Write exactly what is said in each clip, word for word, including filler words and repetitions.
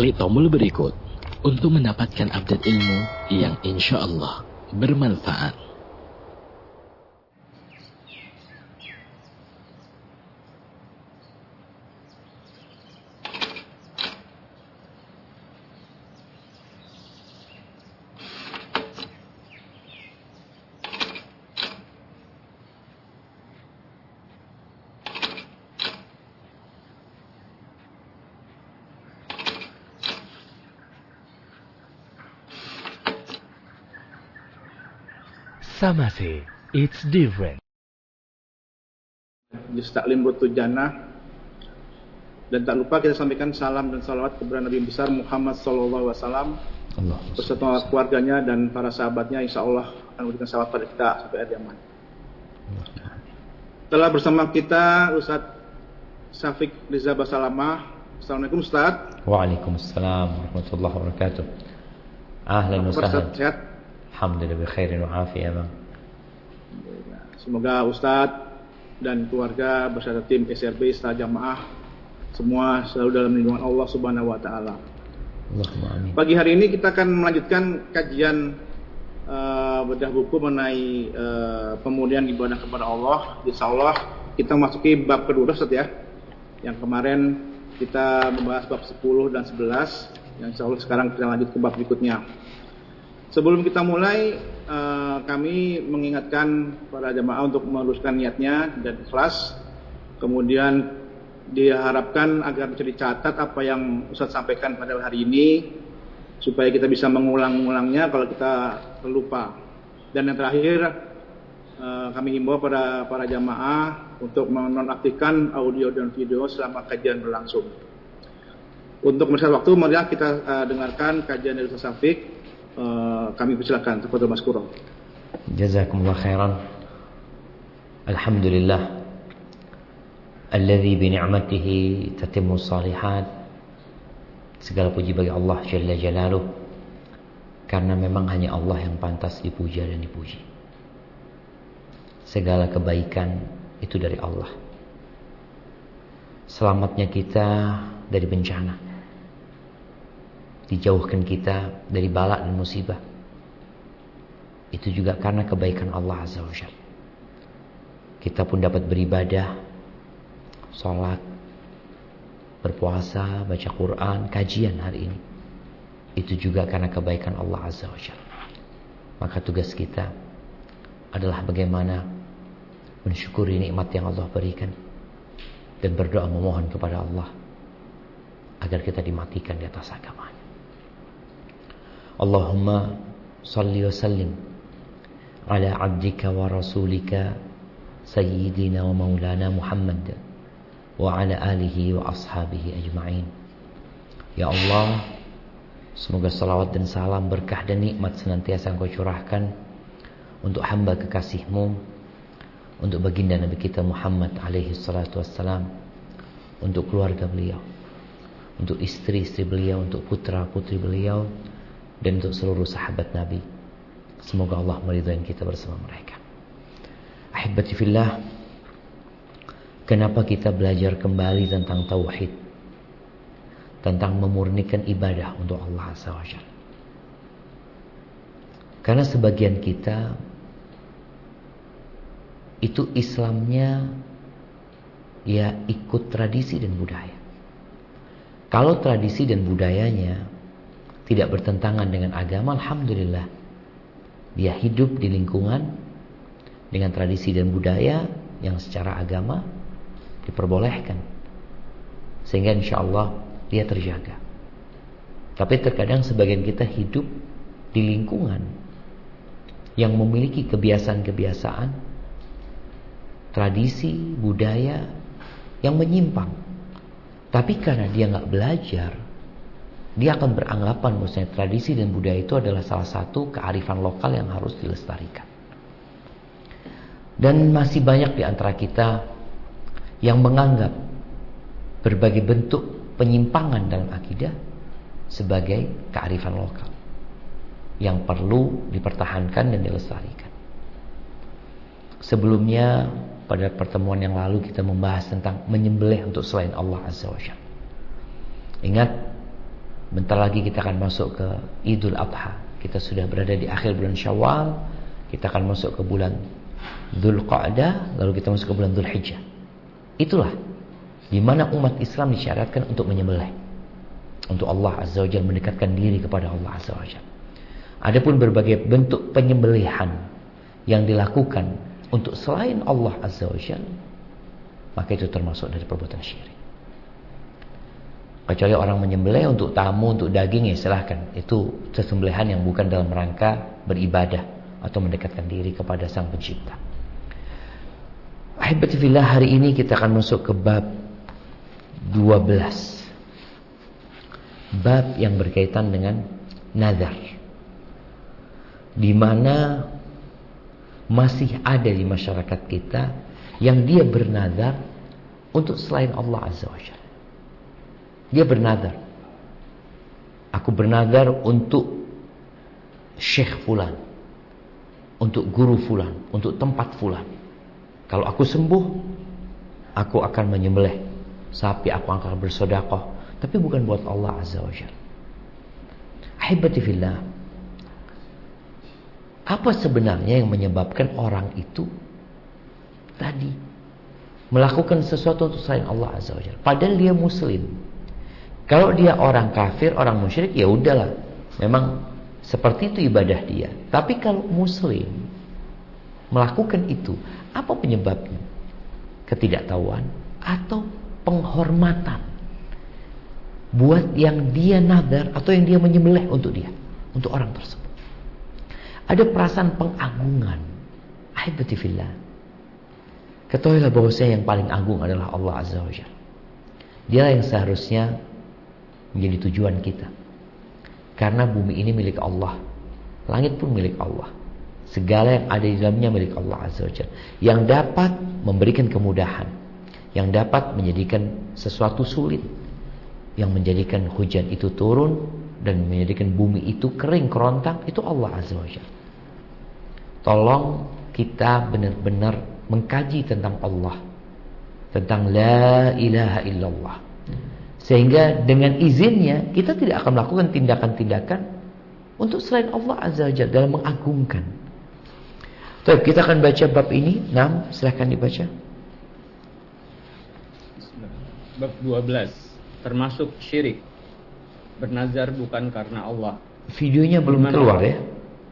klik tombol berikut untuk mendapatkan update ilmu yang insya Allah bermanfaat. Samase, it's different. Juz Taklim Butuh Jannah. Dan tak lupa kita sampaikan salam dan salawat kepada Nabi besar Muhammad sallallahu alaihi wasallam beserta keluarganya dan para sahabatnya. Insya Allah akan memberikan salawat pada kita sampai akhir zaman. Telah bersama kita Ustaz Syafiq Riza Basalamah. Assalamualaikum Ustaz. Waalaikumsalam warahmatullahi wabarakatuh. Ahlan wa sahlan. Sehat? Alhamdulillah bi khairin wa afiyah, Bang. Semoga Ustadz dan keluarga beserta tim S R B serta jamaah semua selalu dalam lindungan Allah Subhanahu wa taala. Allahumma amin. Pagi hari ini kita akan melanjutkan kajian uh, bedah buku mengenai uh, pemulihan ibadah kepada Allah. Insyaallah kita masuki bab kedua, Ustaz ya. Yang kemarin kita membahas bab sepuluh dan sebelas, yang insyaallah sekarang kita lanjut ke bab berikutnya. Sebelum kita mulai, uh, kami mengingatkan para jamaah untuk meluruskan niatnya dan ikhlas. Kemudian diharapkan agar bisa dicatat apa yang Ustaz sampaikan pada hari ini, supaya kita bisa mengulang-ulangnya kalau kita terlupa. Dan yang terakhir, uh, kami himbau pada para jamaah untuk menonaktifkan audio dan video selama kajian berlangsung. Untuk mempersingkat waktu, mari kita uh, dengarkan kajian dari Ustaz Syafiq. Uh, kami persilakan kepada Mas Kuro. Jazakumullah khairan. Alhamdulillah alladzi bi ni'matihi tatimmu shalihat. Segala puji bagi Allah Jalla Jalaluh, karena memang hanya Allah yang pantas dipuja dan dipuji. Segala kebaikan itu dari Allah. Selamatnya kita dari bencana, dijauhkan kita dari bala dan musibah, itu juga karena kebaikan Allah Azza wa Jalla. Kita pun dapat beribadah, sholat, berpuasa, baca Quran, kajian hari ini, itu juga karena kebaikan Allah Azza wa Jalla. Maka tugas kita adalah bagaimana mensyukuri nikmat yang Allah berikan dan berdoa memohon kepada Allah agar kita dimatikan di atas agamanya. Allahumma salli wa sallim ala abdika wa rasulika sayyidina wa maulana Muhammad wa ala alihi wa ashabihi ajma'in. Ya Allah, semoga salawat dan salam, berkah dan nikmat senantiasa Engkau curahkan untuk hamba kekasih-Mu, untuk baginda Nabi kita Muhammad alaihi salatu wassalam, untuk keluarga beliau, untuk istri-istri beliau, untuk putra-putri beliau, dan untuk seluruh sahabat Nabi. Semoga Allah meridhai kita bersama mereka. Ahibati fillah, kenapa kita belajar kembali tentang tauhid, tentang memurnikan ibadah untuk Allah Azza wa Jalla? Karena sebagian kita itu Islamnya ya ikut tradisi dan budaya. Kalau tradisi dan budayanya tidak bertentangan dengan agama, alhamdulillah, dia hidup di lingkungan dengan tradisi dan budaya yang secara agama diperbolehkan, sehingga insya Allah dia terjaga. Tapi terkadang sebagian kita hidup di lingkungan yang memiliki kebiasaan-kebiasaan, tradisi, budaya yang menyimpang. Tapi karena dia nggak belajar, dia akan beranggapan bahwasanya tradisi dan budaya itu adalah salah satu kearifan lokal yang harus dilestarikan. Dan masih banyak di antara kita yang menganggap berbagai bentuk penyimpangan dalam akidah sebagai kearifan lokal yang perlu dipertahankan dan dilestarikan. Sebelumnya pada pertemuan yang lalu kita membahas tentang menyembelih untuk selain Allah Azza wa Jalla. Ingat, Bentar lagi kita akan masuk ke Idul Adha. Kita sudah berada di akhir bulan Syawal. Kita akan masuk ke bulan Dzulqa'dah, lalu kita masuk ke bulan Dzulhijjah. Itulah di mana umat Islam disyaratkan untuk menyembelih, untuk Allah Azza wa Jalla, mendekatkan diri kepada Allah Azza wa Jalla. Adapun berbagai bentuk penyembelihan yang dilakukan untuk selain Allah Azza wa Jalla, maka itu termasuk dari perbuatan syirik. Kecuali orang menyembelih untuk tamu, untuk daging, ya silahkan. Itu sesembelihan yang bukan dalam rangka beribadah atau mendekatkan diri kepada Sang Pencipta. Ahibati fillah, hari ini kita akan masuk ke bab dua belas. Bab yang berkaitan dengan nazar, di mana masih ada di masyarakat kita yang dia bernazar untuk selain Allah Azza wa Jalla. Dia bernazar, aku bernazar untuk syekh fulan, untuk guru fulan, untuk tempat fulan. Kalau aku sembuh, aku akan menyembelih sapi, aku akan bersedekah, tapi bukan buat Allah Azza wa Jalla. Ahibati fillah, apa sebenarnya yang menyebabkan orang itu tadi melakukan sesuatu untuk selain Allah Azza wa Jalla, padahal dia muslim? Kalau dia orang kafir, orang musyrik, ya udahlah, memang seperti itu ibadah dia. Tapi kalau muslim melakukan itu, apa penyebabnya? Ketidaktahuan atau penghormatan buat yang dia nazar atau yang dia menyembelih untuk dia, untuk orang tersebut. Ada perasaan pengagungan. Ahibati fillah, ketahuilah bahwasanya yang paling agung adalah Allah Azza wa Jalla. Dialah yang seharusnya menjadi tujuan kita. Karena bumi ini milik Allah, langit pun milik Allah, segala yang ada di dalamnya milik Allah Azza wa Jalla, yang dapat memberikan kemudahan, yang dapat menjadikan sesuatu sulit, yang menjadikan hujan itu turun dan menjadikan bumi itu kering kerontang, itu Allah Azza wa Jalla. Tolong kita benar-benar mengkaji tentang Allah, tentang la ilaha illallah, sehingga dengan izinnya kita tidak akan melakukan tindakan-tindakan untuk selain Allah Azza wa Jalla dalam mengagungkan. Baik, kita akan baca bab ini. Nah, silahkan dibaca. Bab dua belas, termasuk syirik. Bernazar bukan karena Allah. Videonya belum Dimana keluar ya?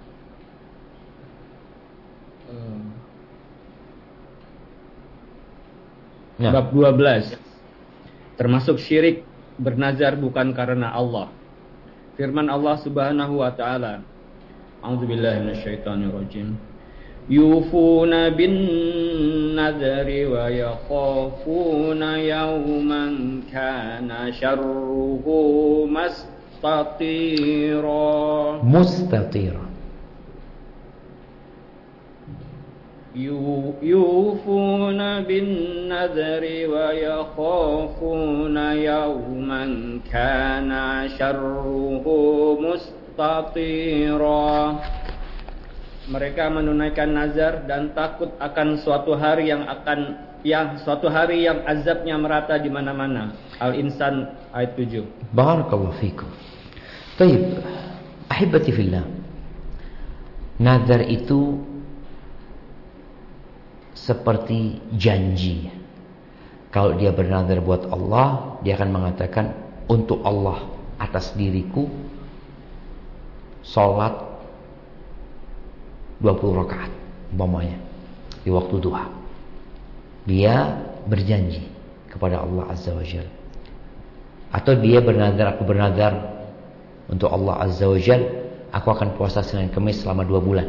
Nah. Bab dua belas, termasuk syirik. Bernazar bukan karena Allah. Firman Allah Subhanahu wa taala, A'udzubillahi minasyaitonirrajim. Yufuna bin nadri wa yakhafuna yawman kana syarruhu mustatira. Mustatira. Yufuna bin nadri wa yakhafuna yawman kana syarruhu mustatira. Mereka menunaikan nazar dan takut akan suatu hari yang akan yang suatu hari yang azabnya merata di mana-mana. Al-Insan ayat tujuh. Barakallahu fikum. Baik, ahibati fillah. Nazar itu seperti janji. Kalau dia bernazar buat Allah, dia akan mengatakan, untuk Allah atas diriku salat dua puluh rakaat umpamanya di waktu duha. Dia berjanji kepada Allah Azza wa Jalla. Atau dia bernazar, aku bernazar untuk Allah Azza wa Jalla, aku akan puasa Senin Kamis selama dua bulan.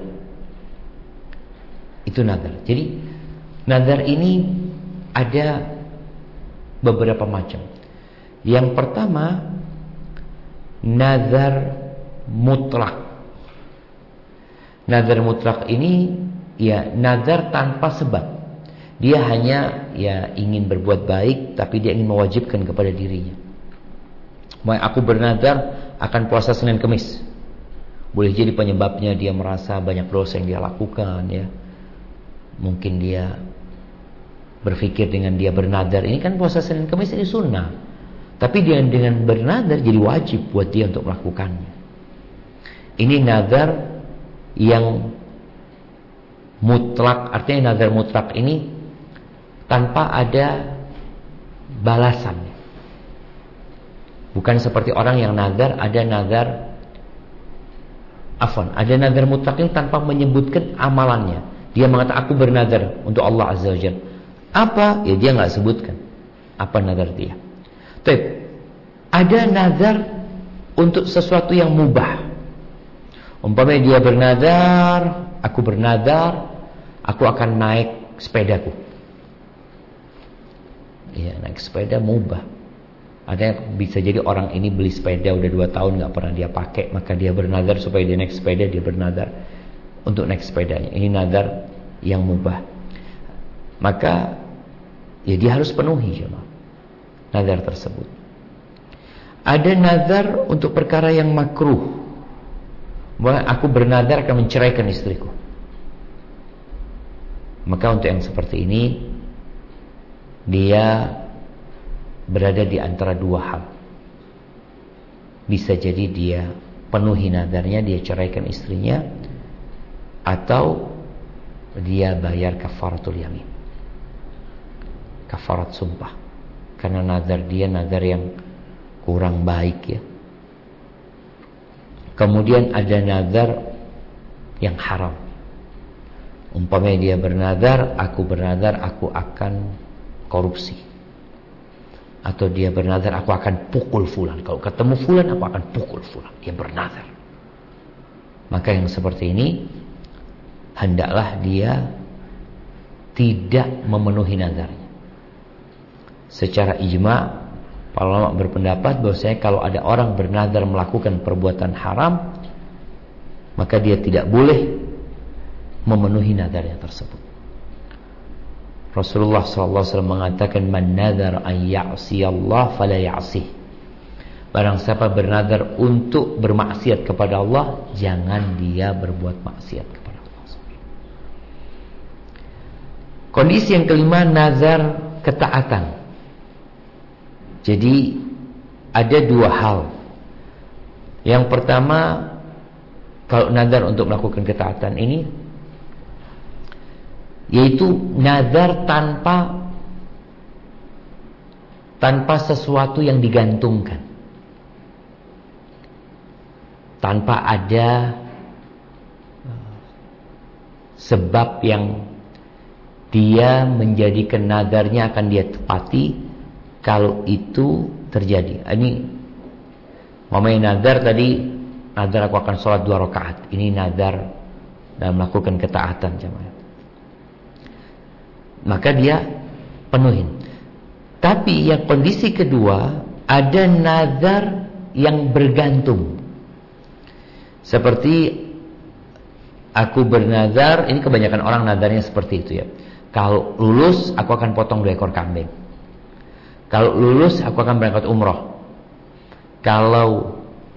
Itu nazar. Jadi nazar ini ada beberapa macam. Yang pertama, nazar mutlak. Nazar mutlak ini ya nazar tanpa sebab. Dia hanya ya ingin berbuat baik, tapi dia ingin mewajibkan kepada dirinya. Aku bernazar akan puasa Senin Kamis. Boleh jadi penyebabnya dia merasa banyak dosa yang dia lakukan ya. Mungkin dia berpikir dengan dia bernazar, ini kan puasa Senin Kamis ini sunnah. Tapi dia dengan bernazar jadi wajib buat dia untuk melakukannya. Ini nazar yang mutlak. Artinya nazar mutlak ini tanpa ada balasan. Bukan seperti orang yang nazar, ada nazar afwan, ada nazar mutlak yang tanpa menyebutkan amalannya. Dia mengatakan aku bernazar untuk Allah Azza wa Jalla. Apa? Ya dia nggak sebutkan apa nazar dia. Tapi ada nazar untuk sesuatu yang mubah. Umpamanya dia bernazar, aku bernazar, aku akan naik sepedaku. Ya, naik sepeda mubah. Ada yang bisa jadi orang ini beli sepeda udah dua tahun nggak pernah dia pakai, maka dia bernazar supaya dia naik sepeda, dia bernazar untuk naik sepedanya. Ini nazar yang mubah. Maka ya dia harus penuhi jemaah nazar tersebut. Ada nazar untuk perkara yang makruh. Bahwa aku bernazar akan menceraikan istriku. Maka untuk yang seperti ini dia berada di antara dua hal. Bisa jadi dia penuhi nazarnya, dia ceraikan istrinya, atau dia bayar kafaratul yamin, kafarat sumpah. Karena nazar dia nazar yang kurang baik ya. Kemudian ada nazar yang haram. Umpamanya dia bernazar, aku bernazar aku akan korupsi. Atau dia bernazar aku akan pukul fulan. Kalau ketemu fulan aku akan pukul fulan. Dia bernazar. Maka yang seperti ini hendaklah dia tidak memenuhi nazarnya. Secara ijma' para ulama berpendapat bahwasanya kalau ada orang bernazar melakukan perbuatan haram, maka dia tidak boleh memenuhi nazarnya tersebut. Rasulullah sallallahu alaihi wasallam mengatakan, "Man nadhara an ya'si Allah fala ya'sih." Barang siapa bernazar untuk bermaksiat kepada Allah, jangan dia berbuat maksiat kepada Allah. Kondisi yang kelima, nazar ketaatan. Jadi ada dua hal. Yang pertama, kalau nazar untuk melakukan ketaatan ini, yaitu nazar tanpa tanpa sesuatu yang digantungkan, tanpa ada sebab yang dia menjadikan nazarnya akan dia tepati kalau itu terjadi. Ini mamanya nazar tadi, nazar aku akan sholat dua rakaat. Ini nazar dalam melakukan ketaatan jemaah. Maka dia penuhin. Tapi yang kondisi kedua, ada nazar yang bergantung. Seperti aku bernazar, ini kebanyakan orang nazarnya seperti itu ya. Kalau lulus aku akan potong dua ekor kambing. Kalau lulus aku akan berangkat umroh. Kalau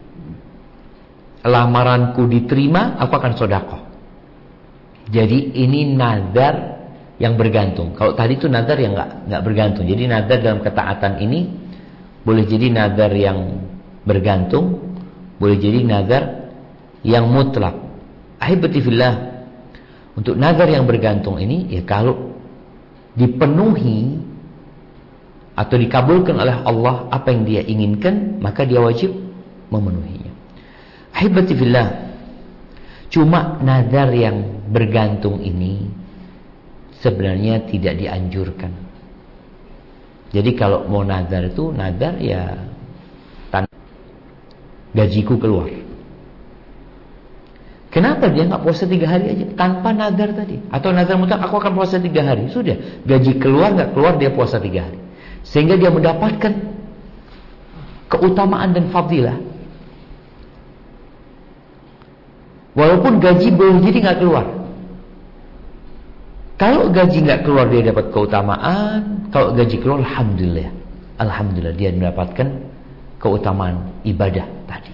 lamaranku diterima, aku akan sedekah. Jadi ini nazar yang bergantung. Kalau tadi itu nazar yang nggak nggak bergantung. Jadi nazar dalam ketaatan ini boleh jadi nazar yang bergantung, boleh jadi nazar yang mutlak. Ahibati fillah, untuk nazar yang bergantung ini ya kalau dipenuhi atau dikabulkan oleh Allah apa yang dia inginkan, maka dia wajib memenuhinya. Ahibati fillah, cuma nazar yang bergantung ini sebenarnya tidak dianjurkan. Jadi kalau mau nazar itu, nazar ya tan- gajiku keluar. Kenapa dia nggak puasa tiga hari aja tanpa nazar tadi? Atau nazar mutlak aku akan puasa tiga hari. Sudah, gaji keluar nggak keluar dia puasa tiga hari. Sehingga dia mendapatkan keutamaan dan fadilah. Walaupun gaji boleh jadi nggak keluar. Kalau gaji nggak keluar dia dapat keutamaan. Kalau gaji keluar, alhamdulillah, alhamdulillah dia mendapatkan keutamaan ibadah tadi.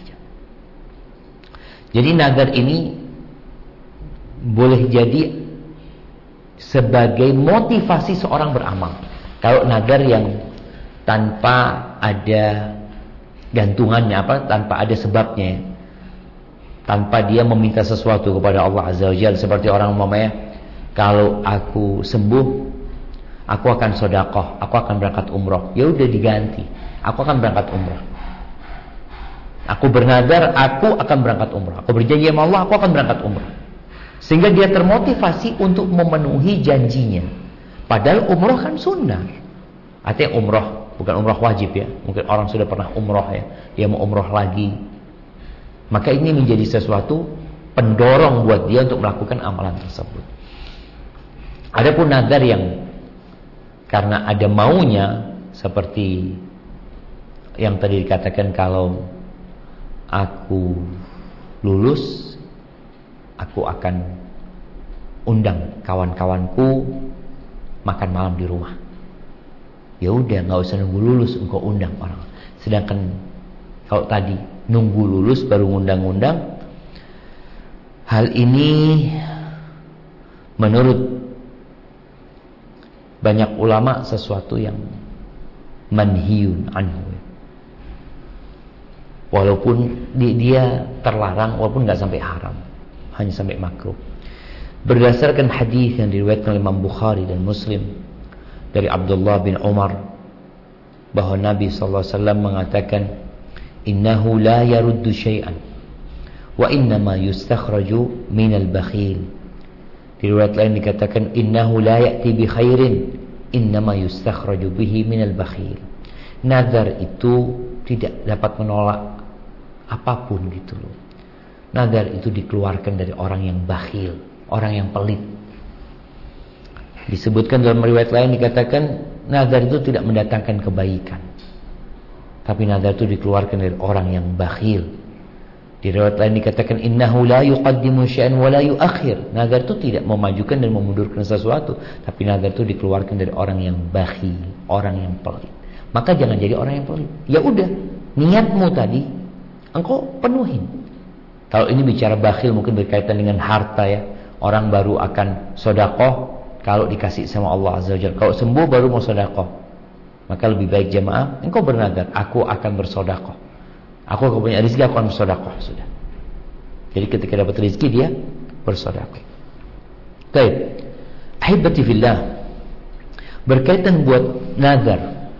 Jadi nazar ini boleh jadi sebagai motivasi seorang beramal. Kalau nazar yang tanpa ada gantungannya, apa, tanpa ada sebabnya, tanpa dia meminta sesuatu kepada Allah Azza wa Jalla. Seperti orang umpamanya, kalau aku sembuh, aku akan sedekah, aku akan berangkat umroh. Ya udah diganti, aku akan berangkat umroh. Aku bernadar, aku akan berangkat umroh. Aku berjanji sama Allah, aku akan berangkat umroh. Sehingga dia termotivasi untuk memenuhi janjinya. Padahal umroh kan sunnah. Artinya umroh, bukan umroh wajib ya. Mungkin orang sudah pernah umroh ya, dia mau umroh lagi. Maka ini menjadi sesuatu pendorong buat dia untuk melakukan amalan tersebut. Adapun nadar yang karena ada maunya, seperti yang tadi dikatakan, kalau aku lulus, aku akan undang kawan-kawanku makan malam di rumah. Ya udah, nggak usah nunggu lulus engkau undang orang. Sedangkan kalau tadi nunggu lulus baru ngundang-undang, hal ini menurut banyak ulama sesuatu yang manhiyun anhu. Walaupun dia terlarang, walaupun nggak sampai haram, hanya sampai makruh. Berdasarkan hadis yang diriwayatkan oleh Imam Bukhari dan Muslim dari Abdullah bin Umar, bahwa Nabi sallallahu alaihi wasallam mengatakan, innahu la yaruddu syai'an wa innama yustakhraju minal bakhil. Di riwayat lain dikatakan, innahu la ya'ti bi khairin innama yustakhraju bihi minal bakhil. Nazar itu tidak dapat menolak apapun gitu loh. Nazar itu dikeluarkan dari orang yang bakhil, orang yang pelit. Disebutkan dalam riwayat lain dikatakan, nazar itu tidak mendatangkan kebaikan, tapi nazar itu dikeluarkan dari orang yang bakhil. Di riwayat lain dikatakan, innahu la yuqaddimu syai'an wa la yuakhir. Nazar itu tidak memajukan dan memundurkan sesuatu, tapi nazar itu dikeluarkan dari orang yang bakhil, orang yang pelit. Maka jangan jadi orang yang pelit. Ya udah, niatmu tadi engkau penuhin. Kalau ini bicara bakhil mungkin berkaitan dengan harta ya. Orang baru akan sedekah kalau dikasih sama Allah Azza wa Jalla. Kalau sembuh baru mau sedekah. Maka lebih baik jemaah, engkau bernazar, aku akan bersedekah. Aku akan punya rezeki, aku akan bersedekah, sudah. Jadi ketika dapat rezeki dia bersedekah. Baik. Ahibati fillah. Berkaitan buat nazar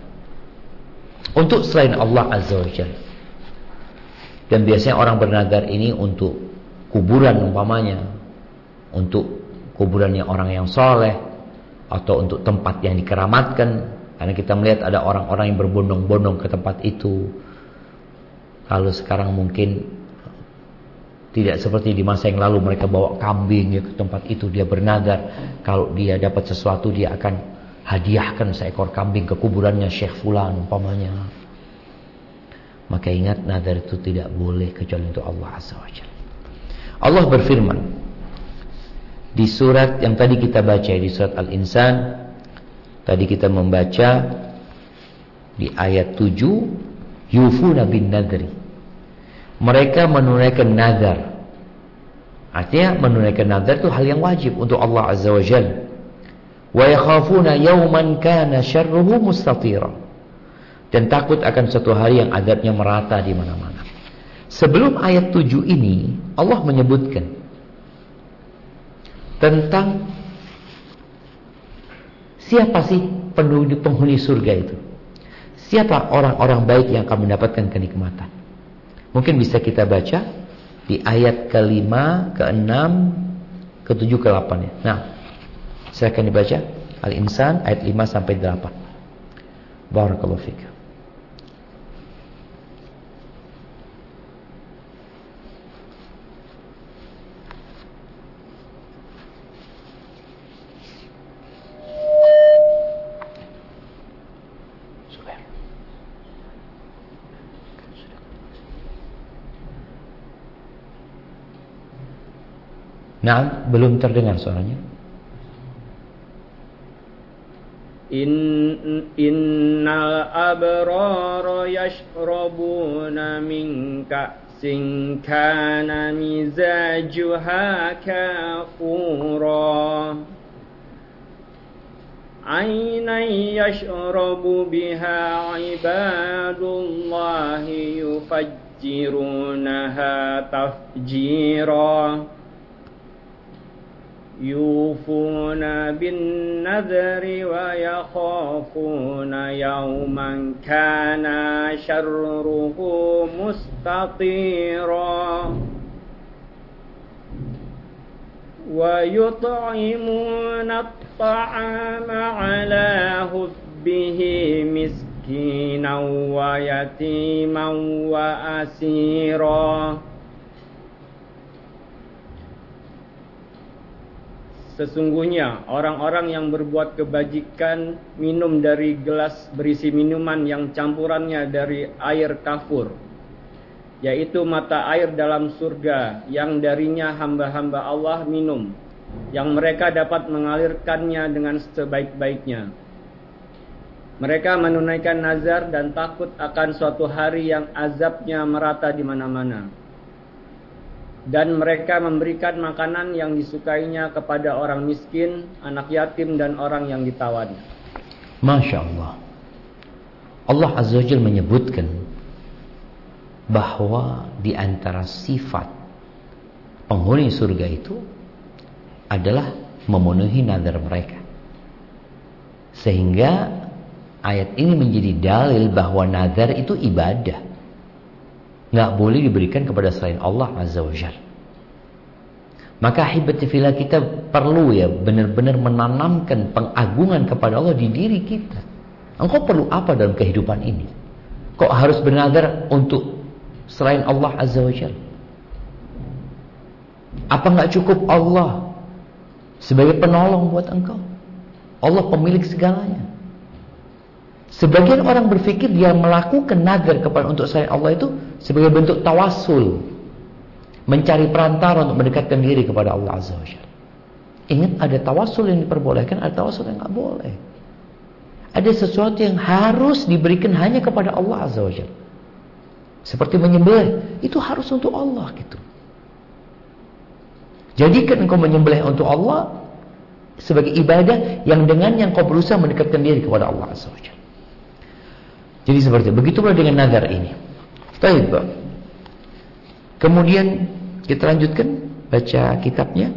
untuk selain Allah Azza wa Jalla. Dan biasanya orang bernazar ini untuk kuburan umpamanya, untuk kuburannya orang yang soleh, atau untuk tempat yang dikeramatkan. Karena kita melihat ada orang-orang yang berbondong-bondong ke tempat itu. Kalau sekarang mungkin tidak seperti di masa yang lalu, mereka bawa kambing ya ke tempat itu, dia bernazar kalau dia dapat sesuatu dia akan hadiahkan seekor kambing ke kuburannya Syekh Fulan umpamanya. Maka ingat, nazar itu tidak boleh kecuali untuk Allah Azza wa Jalla. Allah berfirman di surat yang tadi kita baca, di surat Al-Insan. Tadi kita membaca di ayat tujuh, yufuna bin nadri. Mereka menunaikan nazar. Artinya menunaikan nazar itu hal yang wajib untuk Allah Azza wa Jalla. Wa yakhafuna yawman kana syarruhu mustatira. Dan takut akan suatu hari yang azabnya merata di mana-mana. Sebelum ayat tujuh ini, Allah menyebutkan tentang siapa sih penghuni, penghuni surga itu. Siapa orang-orang baik yang akan mendapatkan kenikmatan. Mungkin bisa kita baca di ayat kelima, keenam, ketujuh, ke delapan ya. Nah, silakan dibaca Al-Insan ayat lima sampai delapan. Barakallahu fiik. Nah, belum terdengar suaranya. In innal abrara yashrabuna min ka'sin kana mizajuha kafura عينا يشرب بها عباد الله يفجرونها تفجيرا يوفون بالنذر ويخافون يوما كان شره مستطيرا ويطعمون الطعام على حبه مسكينا ويتيما وأسيرا. Sesungguhnya orang-orang yang berbuat kebajikan minum dari gelas berisi minuman yang campurannya dari air kafur, yaitu mata air dalam surga yang darinya hamba-hamba Allah minum, yang mereka dapat mengalirkannya dengan sebaik-baiknya. Mereka menunaikan nazar dan takut akan suatu hari yang azabnya merata di mana-mana. Dan mereka memberikan makanan yang disukainya kepada orang miskin, anak yatim, dan orang yang ditawan. Masya Allah. Allah Azza wa Jalla menyebutkan bahwa di antara sifat penghuni surga itu adalah memenuhi nazar mereka. Sehingga ayat ini menjadi dalil bahwa nazar itu ibadah, nggak boleh diberikan kepada selain Allah Azza wa Jalla. Maka ahibati fillah, kita perlu ya benar-benar menanamkan pengagungan kepada Allah di diri kita. Engkau perlu apa dalam kehidupan ini? Kok harus bernazar untuk selain Allah Azza wa Jalla? Apa nggak cukup Allah sebagai penolong buat engkau? Allah pemilik segalanya. Sebagian orang berpikir dia melakukan nazar kepada untuk selain Allah itu sebagai bentuk tawassul, mencari perantara untuk mendekatkan diri kepada Allah Azza wa Jalla. Ingat, ada tawassul yang diperbolehkan, ada tawassul yang nggak boleh. Ada sesuatu yang harus diberikan hanya kepada Allah Azza wa Jalla. Seperti menyembelih, itu harus untuk Allah gitu. Jadikan engkau menyembelih untuk Allah sebagai ibadah yang dengan yang kau berusaha mendekatkan diri kepada Allah Azza wa Jalla. Jadi seperti itu. Begitu pula dengan nazar ini. Baik, Pak. Kemudian kita lanjutkan baca kitabnya.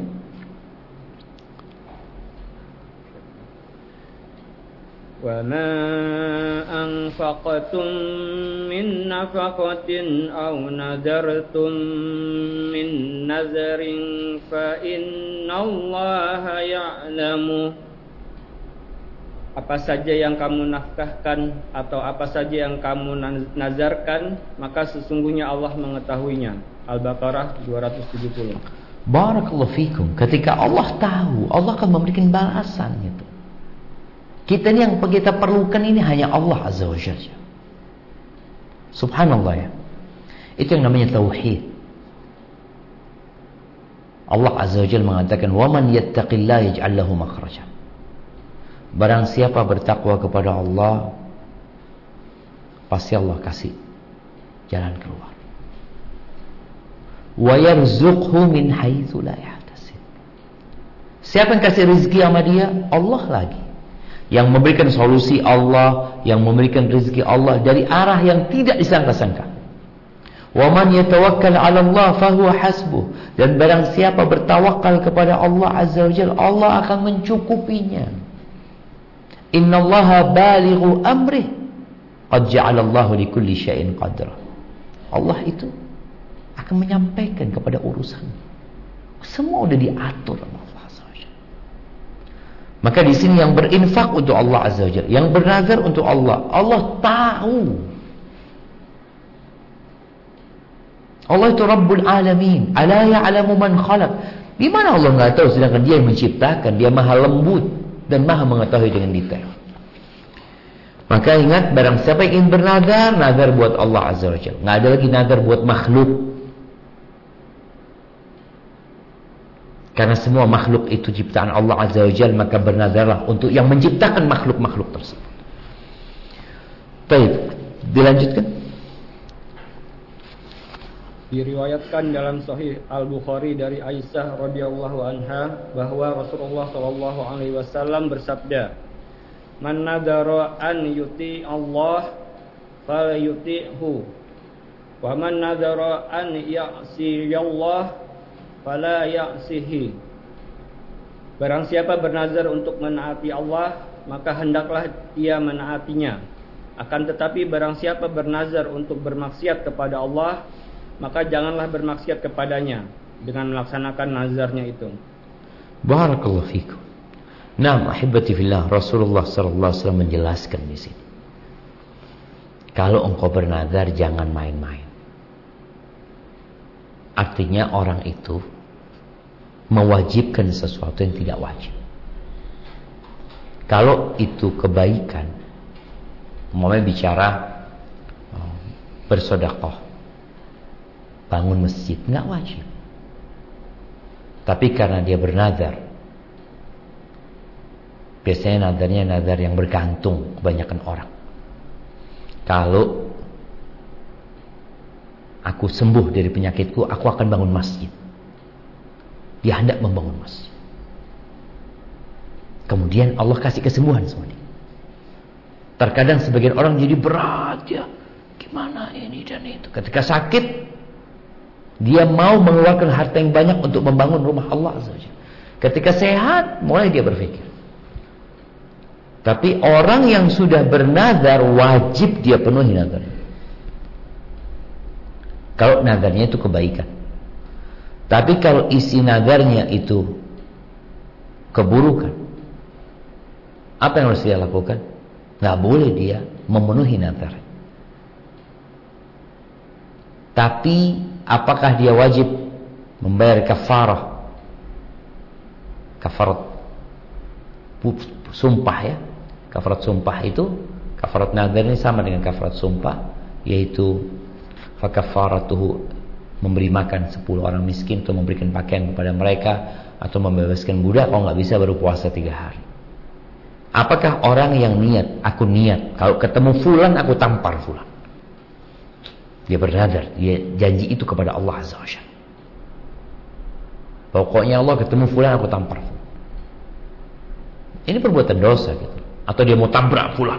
Wa ma anfaqtum min nafaqatin aw nadartum min nazarin fa innallaha ya'lamu. Apa saja yang kamu nafkahkan atau apa saja yang kamu nazarkan, maka sesungguhnya Allah mengetahuinya. Al-Baqarah dua ratus tujuh puluh. Barakallahu fikum. Ketika Allah tahu, Allah akan memberikan balasan gitu. Kita ini yang kita perlukan ini hanya Allah Azza wa Jalla. Subhanallah ya. Itu yang namanya tauhid. Allah Azza wa Jalla mengatakan, "Wa man yattaqillaha yaj'al lahu makhraja." Barang siapa bertakwa kepada Allah, pasti Allah kasih jalan keluar. Wa yarzuqhu min haitsu la yahtasib. Siapa yang kasih rezeki sama dia? Allah lagi. Yang memberikan solusi Allah, yang memberikan rezeki Allah dari arah yang tidak disangka-sangka. Wa man yatawakkal 'ala Allah fahuwa hasbuh. Dan barang siapa bertawakal kepada Allah Azza wa Jalla, Allah akan mencukupinya. Innallaha balighu amrih qad ja'alallahu likulli syai'in qadra. Allah itu akan menyampaikan kepada urusan. Semua sudah diatur oleh Allah Azza wa Jalla. Maka di sini yang berinfak untuk Allah Azza wa Jalla, yang bernazar untuk Allah, Allah tahu. Allah itu Rabbul Alamin. Ala ya'lamu man khalaq. Di mana Allah enggak tahu, sedangkan Dia yang menciptakan, Dia Maha lembut dan Maha mengetahui dengan detail. Maka ingat, barang siapa yang ingin bernazar, nazar buat Allah Azza wa Jalla. Nggak ada lagi nazar buat makhluk. Karena semua makhluk itu ciptaan Allah Azza wa Jalla, maka bernazarlah untuk yang menciptakan makhluk-makhluk tersebut. Baik, dilanjutkan. Diriwayatkan dalam Sahih Al-Bukhari dari Aisyah radhiyallahu anha bahwa Rasulullah shallallahu alaihi wasallam bersabda, Man nadhara an yuti Allah fala yuti'hu wa man nadhara an ya'si Allah fala ya'sihi. Barang siapa bernazar untuk menaati Allah, maka hendaklah ia menaatinya. Akan tetapi barang siapa bernazar untuk bermaksiat kepada Allah, maka janganlah bermaksiat kepadanya dengan melaksanakan nazarnya itu. Barakallahu fikum. Naam, ahibati fillah, Rasulullah sallallahu alaihi wasallam menjelaskan di sini. Kalau engkau bernazar jangan main-main. Artinya orang itu mewajibkan sesuatu yang tidak wajib. Kalau itu kebaikan, umpamanya bicara bersedekah, bangun masjid, nggak wajib. Tapi karena dia bernazar, biasanya nadarnya nadar yang bergantung kebanyakan orang. Kalau aku sembuh dari penyakitku, aku akan bangun masjid. Dia hendak membangun masjid. Kemudian Allah kasih kesembuhan semua ini. Terkadang sebagian orang jadi berat ya, gimana ini dan itu. Ketika sakit, dia mau mengeluarkan harta yang banyak untuk membangun rumah Allah azza wajalla. Ketika sehat, mulai dia berpikir. Tapi orang yang sudah bernazar wajib dia penuhi nazarnya. Kalau nazarnya itu kebaikan. Tapi kalau isi nazarnya itu keburukan, apa yang harus dia lakukan? Nggak boleh dia memenuhi nazar. Tapi apakah dia wajib membayar kafarah? Kafarat sumpah ya. Kafarat sumpah itu, kafarat nazar ini sama dengan kafarat sumpah, yaitu fakafaratuhu, memberi makan sepuluh orang miskin atau memberikan pakaian kepada mereka atau membebaskan budak. Kalau nggak bisa baru puasa tiga hari. Apakah orang yang niat, aku niat kalau ketemu fulan aku tampar fulan, dia bernazar, dia janji itu kepada Allah azza wajalla. Pokoknya Allah ketemu fulan aku tampar fulan. Ini perbuatan dosa gitu. Atau dia mau tabrak fulan.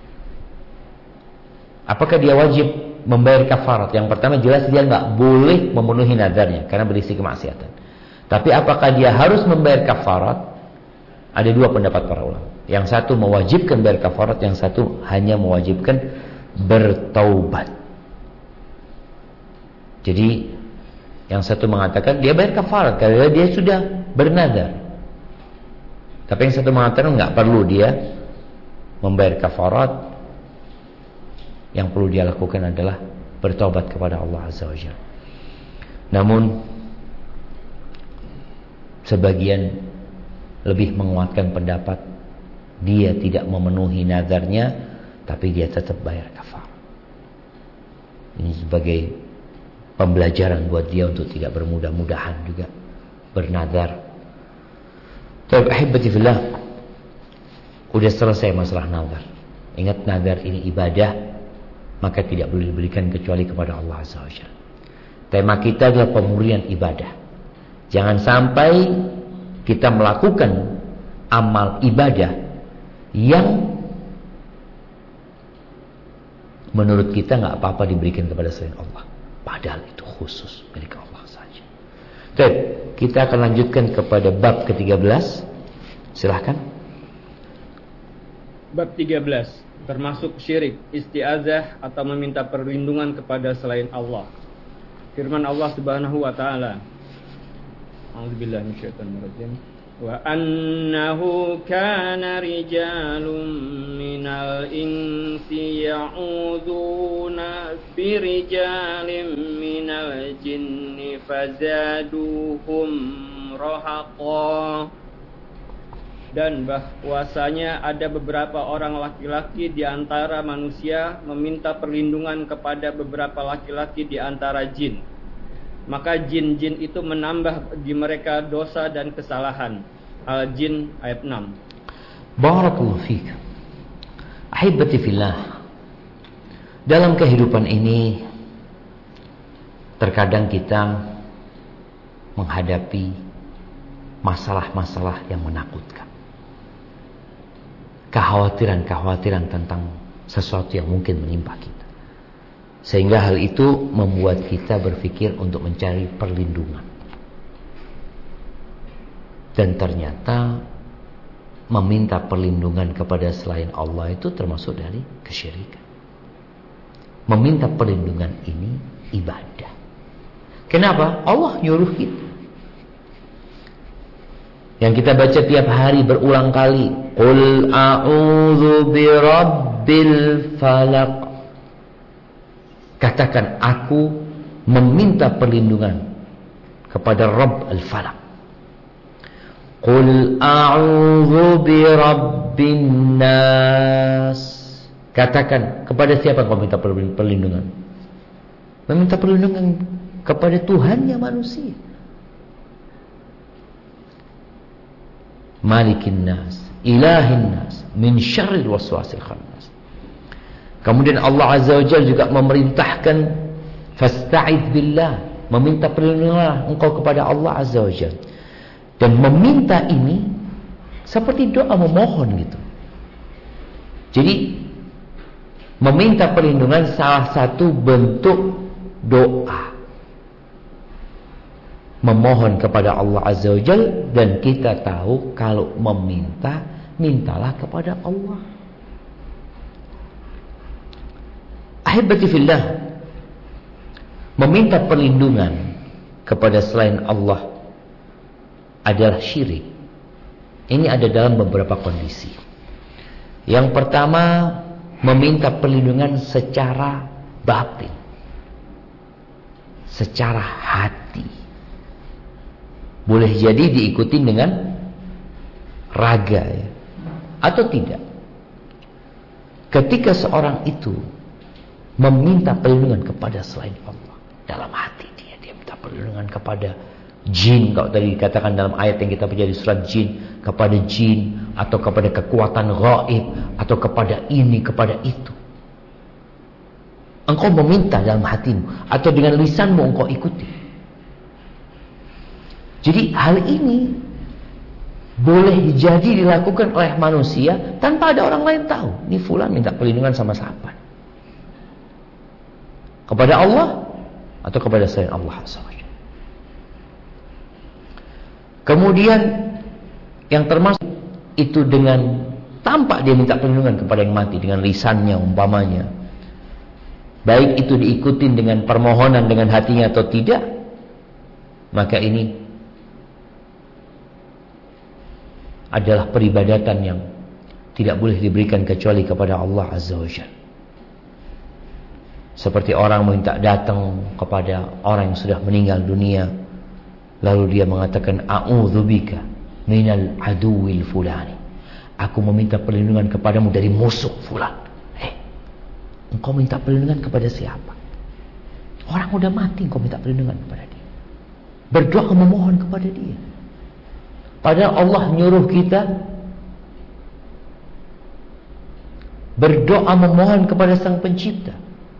Apakah dia wajib membayar kafarat? Yang pertama jelas dia nggak boleh memenuhi nazarnya karena berisi kemaksiatan. Tapi apakah dia harus membayar kafarat? Ada dua pendapat para ulama. Yang satu mewajibkan bayar kafarat, yang satu hanya mewajibkan bertaubat. Jadi yang satu mengatakan dia bayar kafarat karena dia sudah bernazar. Tapi yang satu mengatakan nggak perlu dia membayar kafarat. Yang perlu dia lakukan adalah bertobat kepada Allah azza wajalla. Namun sebagian lebih menguatkan pendapat dia tidak memenuhi nazarnya, tapi dia tetap bayar kafarat. Ini sebagai pembelajaran buat dia untuk tidak bermudah-mudahan juga bernazar. Tapi ahibati fillah, udah selesai masalah nazar. Ingat, nazar ini ibadah, maka tidak boleh diberikan kecuali kepada Allah azza wajalla. Tema kita adalah pemurnian ibadah. Jangan sampai kita melakukan amal ibadah yang menurut kita nggak apa-apa diberikan kepada selain Allah, padahal itu khusus milik Allah saja. Baik, kita akan lanjutkan kepada bab ke tiga belas. Silahkan. Bab tiga belas, termasuk syirik, isti'azah atau meminta perlindungan kepada selain Allah. Firman Allah Subhanahu wa taala, A'udzubillahi minasyaitonir rajim. Wa annahu kana rijalun minal insi ya'uduna birijalin minal jinni fazaduhum rahaqa. Dan bahwasanya ada beberapa orang laki-laki di antara manusia meminta perlindungan kepada beberapa laki-laki di antara jin. Maka jin-jin itu menambah bagi mereka dosa dan kesalahan. Al-Jin ayat enam. Barakallahu fiik. Ahibati fillah. Dalam kehidupan ini terkadang kita menghadapi masalah-masalah yang menakutkan. kekhawatiran-kekhawatiran tentang sesuatu yang mungkin menimpa kita. Sehingga hal itu membuat kita berpikir untuk mencari perlindungan. Dan ternyata meminta perlindungan kepada selain Allah itu termasuk dari kesyirikan. Meminta perlindungan ini ibadah. Kenapa? Allah nyuruh kita. Yang kita baca tiap hari berulang kali, Qul a'udzu birabbil falaq. Katakan, aku meminta perlindungan kepada Rabb al-Falaq. Qul a'udzu birabbin nas. Katakan, kepada siapa kau minta perlindungan? Meminta perlindungan kepada Tuhannya manusia. Malikin nas, ilahin nas, min syarril waswasil khannas. Kemudian Allah Azza wa Jalla juga memerintahkan fasta'idz billah, meminta perlindungan engkau kepada Allah Azza wa Jalla. Dan meminta ini seperti doa memohon gitu. Jadi meminta perlindungan salah satu bentuk doa, memohon kepada Allah Azza wa Jalla. Dan kita tahu kalau meminta, mintalah kepada Allah. Ahibati fillah, meminta perlindungan kepada selain Allah adalah syirik. Ini ada dalam beberapa kondisi. Yang pertama, meminta perlindungan secara batin, secara hati. Boleh jadi diikuti dengan raga ya, atau tidak. Ketika seorang itu meminta perlindungan kepada selain Allah, dalam hati dia dia minta perlindungan kepada jin, kalau tadi dikatakan dalam ayat yang kita baca di surat jin, kepada jin atau kepada kekuatan gaib atau kepada ini, kepada itu. Engkau meminta dalam hatimu atau dengan lisanmu engkau ikuti. Jadi hal ini boleh jadi dilakukan oleh manusia tanpa ada orang lain tahu. Ini fulan minta perlindungan sama siapa? Kepada Allah atau kepada selain Allah Subhanahu. Kemudian yang termasuk itu dengan tampak dia minta perlindungan kepada yang mati dengan lisannya umpamanya. Baik itu diikuti dengan permohonan dengan hatinya atau tidak, maka ini adalah peribadatan yang tidak boleh diberikan kecuali kepada Allah Azza wa Jalla. Seperti orang minta datang kepada orang yang sudah meninggal dunia, lalu dia mengatakan a'udzubika minal aduwil fulani. Aku meminta perlindungan kepadamu dari musuh fulan. Eh, engkau minta perlindungan kepada siapa? Orang udah mati, engkau minta perlindungan kepada dia. Berdoa memohon kepada dia. Padahal Allah nyuruh kita berdoa memohon kepada Sang Pencipta.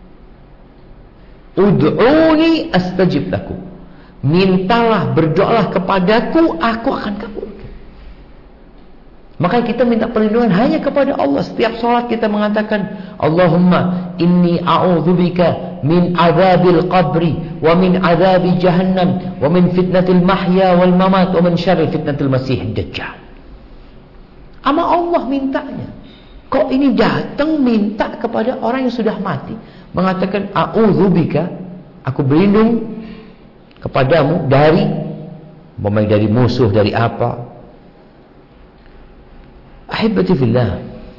Ud'uni astajib lakum. Mintalah, berdoalah kepadaku, aku akan kabulkan. Maka kita minta perlindungan hanya kepada Allah. Setiap sholat kita mengatakan, Allahumma inni a'udzubika min azabil qabri wa min azabi jahannam wa min fitnatil mahya wal mamat wa min syarri fitnatil masih dajjal. Ama Allah mintanya. Kok ini datang minta kepada orang yang sudah mati, mengatakan a'udzubika, aku berlindung kepadamu dari memang dari musuh, dari apa? Ahibati fillah,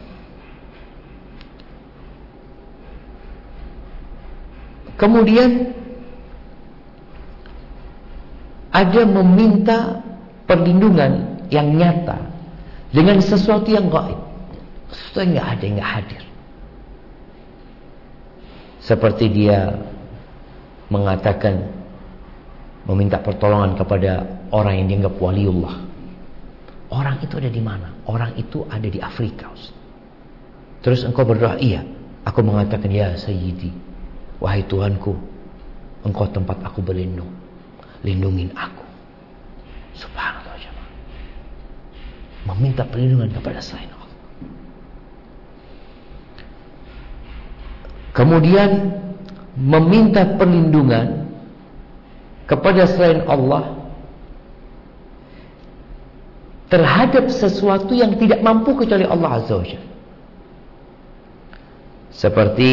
kemudian ada meminta perlindungan yang nyata dengan sesuatu yang gaib, sesuatu yang nggak ada, yang nggak hadir. Seperti dia mengatakan meminta pertolongan kepada orang yang dianggap waliullah. Orang itu ada di mana? Orang itu ada di Afrika. Terus engkau berdoa, iya. Aku mengatakan, ya Sayyidi, wahai Tuhanku, engkau tempat aku berlindung. Lindungin aku. Subhanallah. Meminta perlindungan kepada selain Allah. Kemudian meminta perlindungan kepada selain Allah terhadap sesuatu yang tidak mampu kecuali Allah Azza wa Jalla. Seperti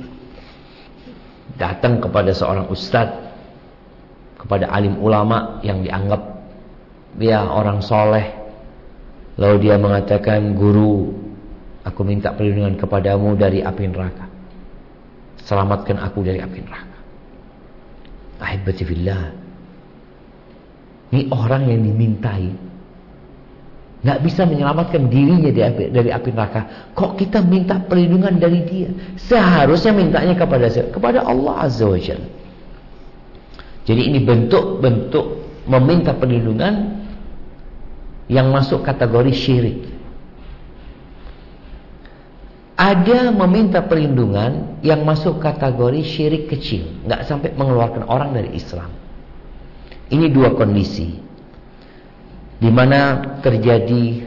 datang kepada seorang ustadz, kepada alim ulama yang dianggap dia orang soleh, lalu dia mengatakan, guru, aku minta perlindungan kepadamu dari api neraka, selamatkan aku dari api neraka. Ahibati fillah, ini orang yang dimintai nggak bisa menyelamatkan dirinya dari api, dari api neraka, kok kita minta perlindungan dari dia? Seharusnya mintanya kepada kepada Allah Azza wa Jalla. Jadi ini bentuk-bentuk meminta perlindungan yang masuk kategori syirik. Ada meminta perlindungan yang masuk kategori syirik kecil, nggak sampai mengeluarkan orang dari Islam. Ini dua kondisi di mana terjadi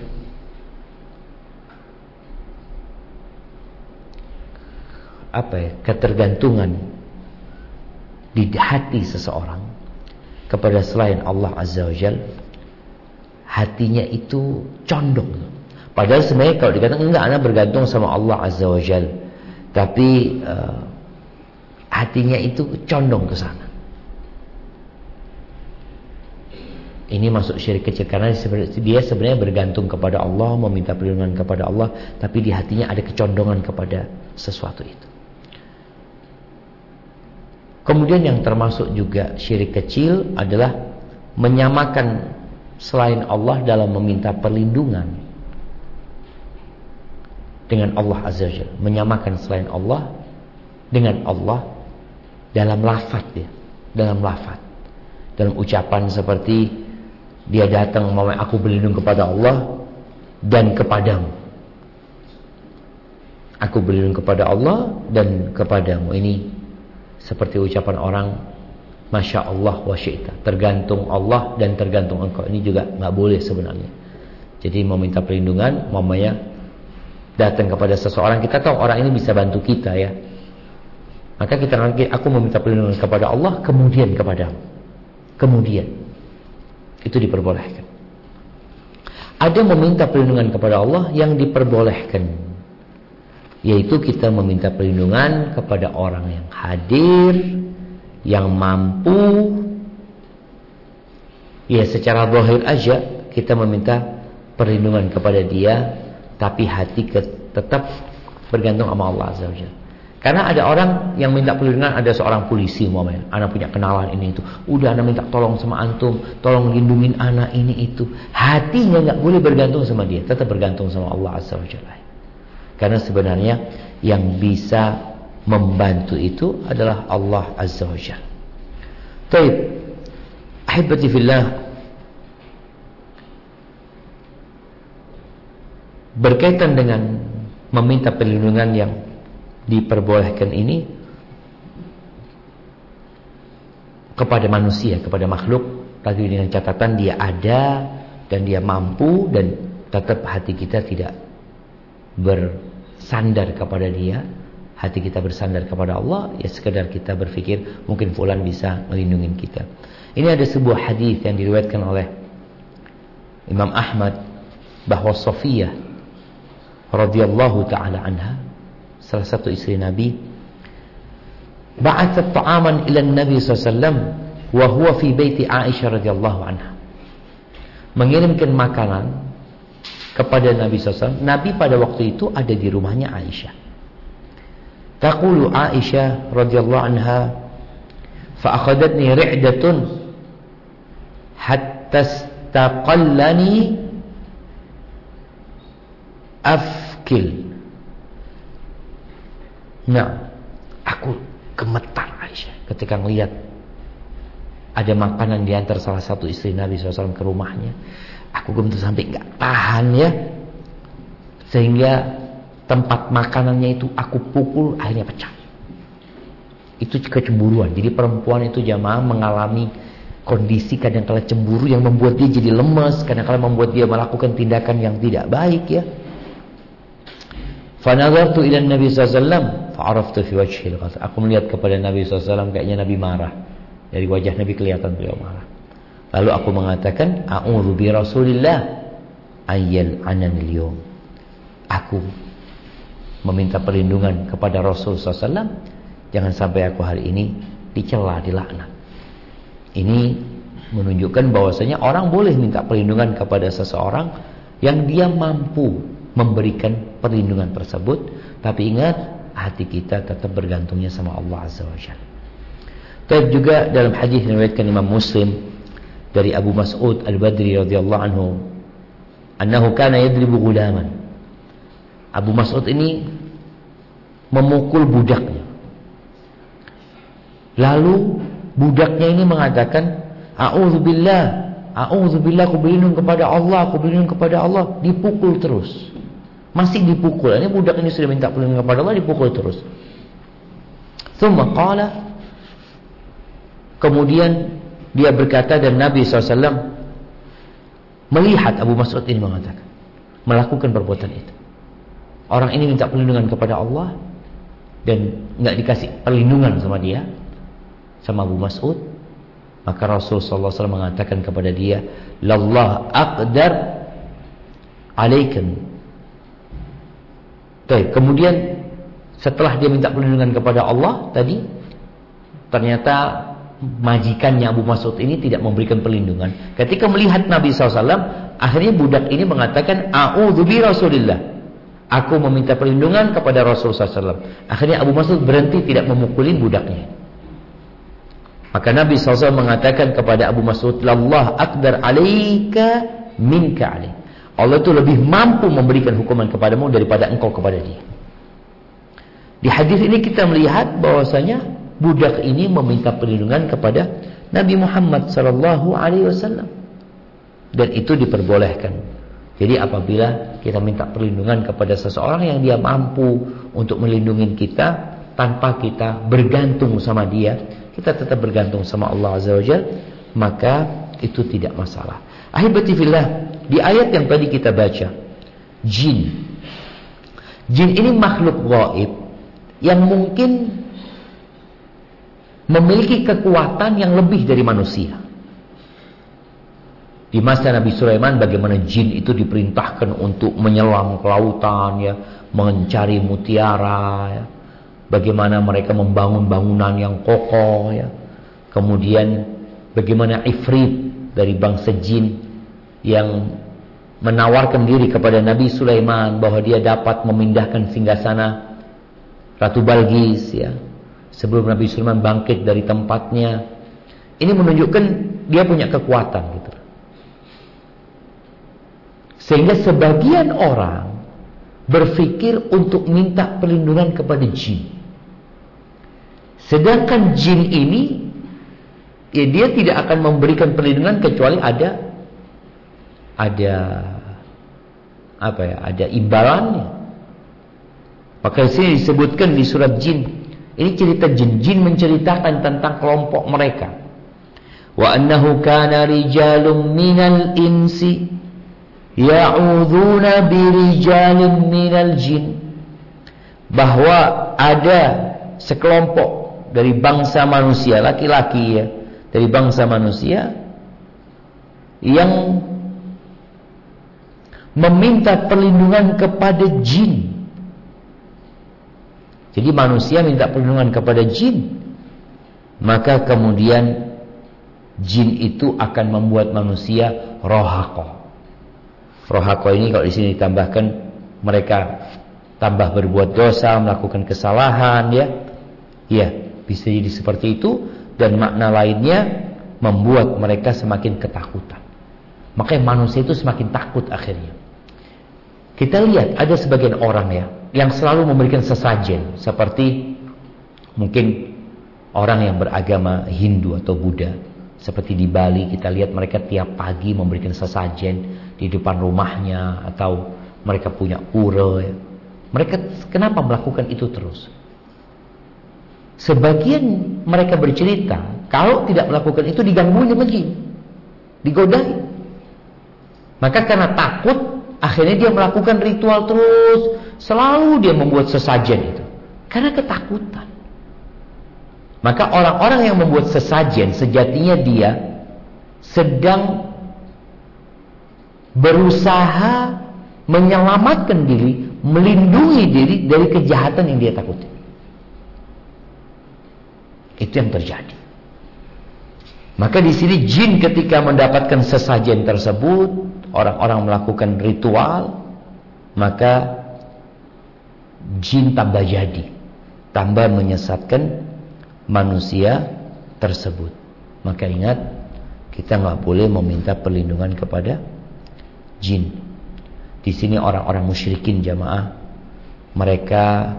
apa ya, ketergantungan di hati seseorang kepada selain Allah Azza wa Jalla. Hatinya itu condong, padahal sebenarnya kalau dikatakan enggak, anak bergantung sama Allah Azza wa Jalla, tapi uh, hatinya itu condong ke sana. Ini masuk syirik kecil karena dia sebenarnya bergantung kepada Allah, meminta perlindungan kepada Allah, tapi di hatinya ada kecondongan kepada sesuatu itu. Kemudian yang termasuk juga syirik kecil adalah menyamakan selain Allah dalam meminta perlindungan dengan Allah Azza wa Jalla, menyamakan selain Allah dengan Allah dalam lafaz ya, dalam lafaz, dalam ucapan seperti dia datang mau aku berlindung kepada Allah dan kepadamu. Aku berlindung kepada Allah dan kepadamu. Ini seperti ucapan orang Masya Allah wa syi'ta, tergantung Allah dan tergantung engkau. Ini juga gak boleh sebenarnya. Jadi meminta perlindungan mamanya datang kepada seseorang, kita tahu orang ini bisa bantu kita ya, maka kita nanti aku meminta perlindungan kepada Allah kemudian kepadamu, kemudian itu diperbolehkan. Ada meminta perlindungan kepada Allah yang diperbolehkan, yaitu kita meminta perlindungan kepada orang yang hadir, yang mampu. Ya secara zahir aja kita meminta perlindungan kepada dia, tapi hati tetap bergantung sama Allah Azza wa Jalla. Karena ada orang yang minta perlindungan, ada seorang polisi umpamanya, anak punya kenalan ini itu, udah anak minta tolong sama antum, tolong lindungin anak ini itu. Hatinya nggak boleh bergantung sama dia, tetap bergantung sama Allah Azza wa Jalla. Karena sebenarnya yang bisa membantu itu adalah Allah Azza wa Jalla. Baik, ahibati fillah, berkaitan dengan meminta perlindungan yang diperbolehkan ini kepada manusia, kepada makhluk, tapi dengan catatan dia ada dan dia mampu, dan tetap hati kita tidak bersandar kepada dia, hati kita bersandar kepada Allah, ya sekedar kita berpikir mungkin fulan bisa melindungi kita. Ini ada sebuah hadis yang diriwayatkan oleh Imam Ahmad bahwa Safiyah radhiyallahu taala anha, salah satu istri Nabi, ba'athat ta'aman ila Nabi sallallahu alaihi wasallam wa huwa fi baiti Aisyah radhiyallahu anha, mengirimkan makanan kepada Nabi sallallahu alaihi wasallam. Nabi pada waktu itu ada di rumahnya Aisyah. Taqulu Aisyah radhiyallahu anha, fa akhadatni ri'datun hatta istaqallani afkil. Nah, aku gemetar Aisyah ketika melihat ada makanan di antara salah satu istri Nabi shallallahu alaihi wasallam ke rumahnya. Aku gemetar sampai nggak tahan ya, sehingga tempat makanannya itu aku pukul, akhirnya pecah. Itu kecemburuan. Jadi perempuan itu jamaah mengalami kondisi kadang-kala cemburu yang membuat dia jadi lemes, kadang-kala membuat dia melakukan tindakan yang tidak baik ya. Fa nazartu ila Nabi sallallahu alaihi wasallam fa'araftu fi wajhil ghadab. Aku melihat kepada Nabi sallallahu alaihi wasallam kayaknya Nabi marah. Dari wajah Nabi kelihatan beliau marah. Lalu aku mengatakan, a'udzu bi Rasulillah ayyal ananil yawm. Aku meminta perlindungan kepada Rasul sallallahu alaihi wasallam, jangan sampai aku hari ini dicela, dilaknat. Ini menunjukkan bahwasanya orang boleh minta perlindungan kepada seseorang yang dia mampu memberikan perlindungan tersebut, tapi ingat, hati kita tetap bergantungnya sama Allah Azza wa Jalla. Dan juga dalam hadis yang diriwayatkan Imam Muslim dari Abu Mas'ud Al-Badri radhiyallahu anhu, annahu kana yadribu ghulaman. Abu Mas'ud ini memukul budaknya. Lalu budaknya ini mengatakan, a'udzubillah, a'udzubillah, aku berlindung kepada Allah, aku berlindung kepada Allah. Dipukul terus. Masih dipukul. Ini budak ini sudah minta perlindungan kepada Allah, dipukul terus. Tsumma qala, kemudian dia berkata, dan Nabi shallallahu alaihi wasallam melihat Abu Mas'ud ini mengatakan, melakukan perbuatan itu. Orang ini minta perlindungan kepada Allah dan nggak dikasih perlindungan sama dia, sama Abu Mas'ud. Maka Rasul sallallahu alaihi wasallam mengatakan kepada dia, "Lallah aqdar alaikum." Baik, kemudian setelah dia minta perlindungan kepada Allah tadi, ternyata majikannya Abu Mas'ud ini tidak memberikan perlindungan. Ketika melihat Nabi sallallahu alaihi wasallam, akhirnya budak ini mengatakan, "A'udzu bi Rasulillah." Aku meminta perlindungan kepada Rasulullah sallallahu alaihi wasallam. Akhirnya Abu Mas'ud berhenti tidak memukulin budaknya. Maka Nabi sallallahu alaihi wasallam mengatakan kepada Abu Mas'ud, "Lallah aqdar alaika minka alaih." Allah itu lebih mampu memberikan hukuman kepadamu daripada engkau kepada dia. Di hadis ini kita melihat bahwasanya budak ini meminta perlindungan kepada Nabi Muhammad sallallahu alaihi wasallam. Dan itu diperbolehkan. Jadi apabila kita minta perlindungan kepada seseorang yang dia mampu untuk melindungi kita tanpa kita bergantung sama dia, kita tetap bergantung sama Allah Azza wa Jalla, maka itu tidak masalah. Ahibati fillah, di ayat yang tadi kita baca, jin. Jin ini makhluk gaib yang mungkin memiliki kekuatan yang lebih dari manusia. Di masa Nabi Sulaiman, bagaimana jin itu diperintahkan untuk menyelam ke lautan, ya, mencari mutiara, ya. Bagaimana mereka membangun bangunan yang kokoh, ya. Kemudian bagaimana Ifrit dari bangsa jin yang menawarkan diri kepada Nabi Sulaiman bahwa dia dapat memindahkan singgasana Ratu Balqis, ya, sebelum Nabi Sulaiman bangkit dari tempatnya. Ini menunjukkan dia punya kekuatan, gitu. Sehingga sebagian orang berpikir untuk minta perlindungan kepada jin. Sedangkan jin ini, ya, dia tidak akan memberikan perlindungan kecuali ada ada apa ya, ada imbalannya. Maka di sini disebutkan di surat jin. Ini cerita jin. Jin menceritakan tentang kelompok mereka. Wa annahu kana rijalun minal insi ya'udzuuna birijalin minal jin. Bahwa ada sekelompok dari bangsa manusia, laki-laki, ya, dari bangsa manusia yang meminta perlindungan kepada jin. Jadi manusia minta perlindungan kepada jin, maka kemudian jin itu akan membuat manusia rohaqah. Rohaqah ini kalau di sini ditambahkan, mereka tambah berbuat dosa, melakukan kesalahan, ya, ya, bisa jadi seperti itu. Dan makna lainnya membuat mereka semakin ketakutan. Makanya manusia itu semakin takut akhirnya. Kita lihat ada sebagian orang, ya, yang selalu memberikan sesajen, seperti mungkin orang yang beragama Hindu atau Buddha. Seperti di Bali kita lihat mereka tiap pagi memberikan sesajen di depan rumahnya, atau mereka punya pura, ya. Mereka kenapa melakukan itu terus? Sebagian mereka bercerita kalau tidak melakukan itu digangguin sama jin, digodai. Maka karena takut, akhirnya dia melakukan ritual terus. Selalu dia membuat sesajen itu. Karena ketakutan. Maka orang-orang yang membuat sesajen, sejatinya dia sedang berusaha menyelamatkan diri, melindungi diri dari kejahatan yang dia takuti. Itu yang terjadi. Maka di sini jin ketika mendapatkan sesajen tersebut, orang-orang melakukan ritual, maka jin tambah jadi, tambah menyesatkan manusia tersebut. Maka ingat, kita nggak boleh meminta perlindungan kepada jin. Di sini orang-orang musyrikin jamaah, mereka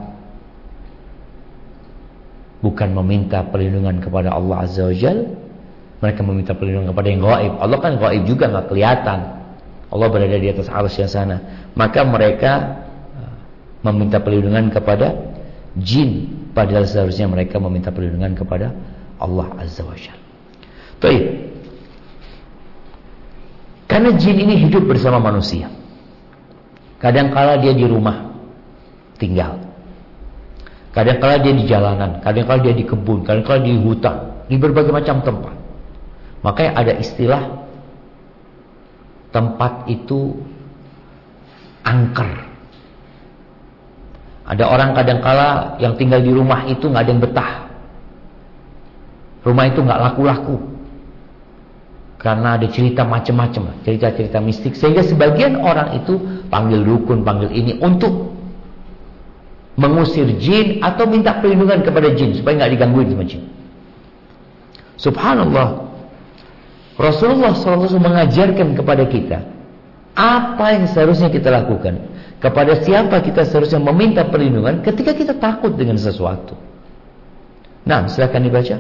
bukan meminta perlindungan kepada Allah Azza wa Jalla, mereka meminta perlindungan kepada yang gaib. Allah kan gaib juga, nggak kelihatan. Allah berada di atas arsy sana. Maka mereka meminta perlindungan kepada jin, padahal seharusnya mereka meminta perlindungan kepada Allah Azza wa Jalla. Baik. Karena jin ini hidup bersama manusia. Kadang-kala dia di rumah tinggal, kadang-kala dia di jalanan, kadang-kala dia di kebun, kadang-kala di hutan, di berbagai macam tempat. Makanya ada istilah tempat itu angker. Ada orang kadang-kala yang tinggal di rumah itu nggak ada yang betah. Rumah itu nggak laku-laku karena ada cerita macam-macam, cerita-cerita mistik, sehingga sebagian orang itu panggil dukun, panggil ini untuk mengusir jin atau minta perlindungan kepada jin supaya nggak digangguin sama jin. Subhanallah, Rasulullah shallallahu alaihi wasallam mengajarkan kepada kita apa yang seharusnya kita lakukan, kepada siapa kita seharusnya meminta perlindungan ketika kita takut dengan sesuatu. Nah, silakan dibaca.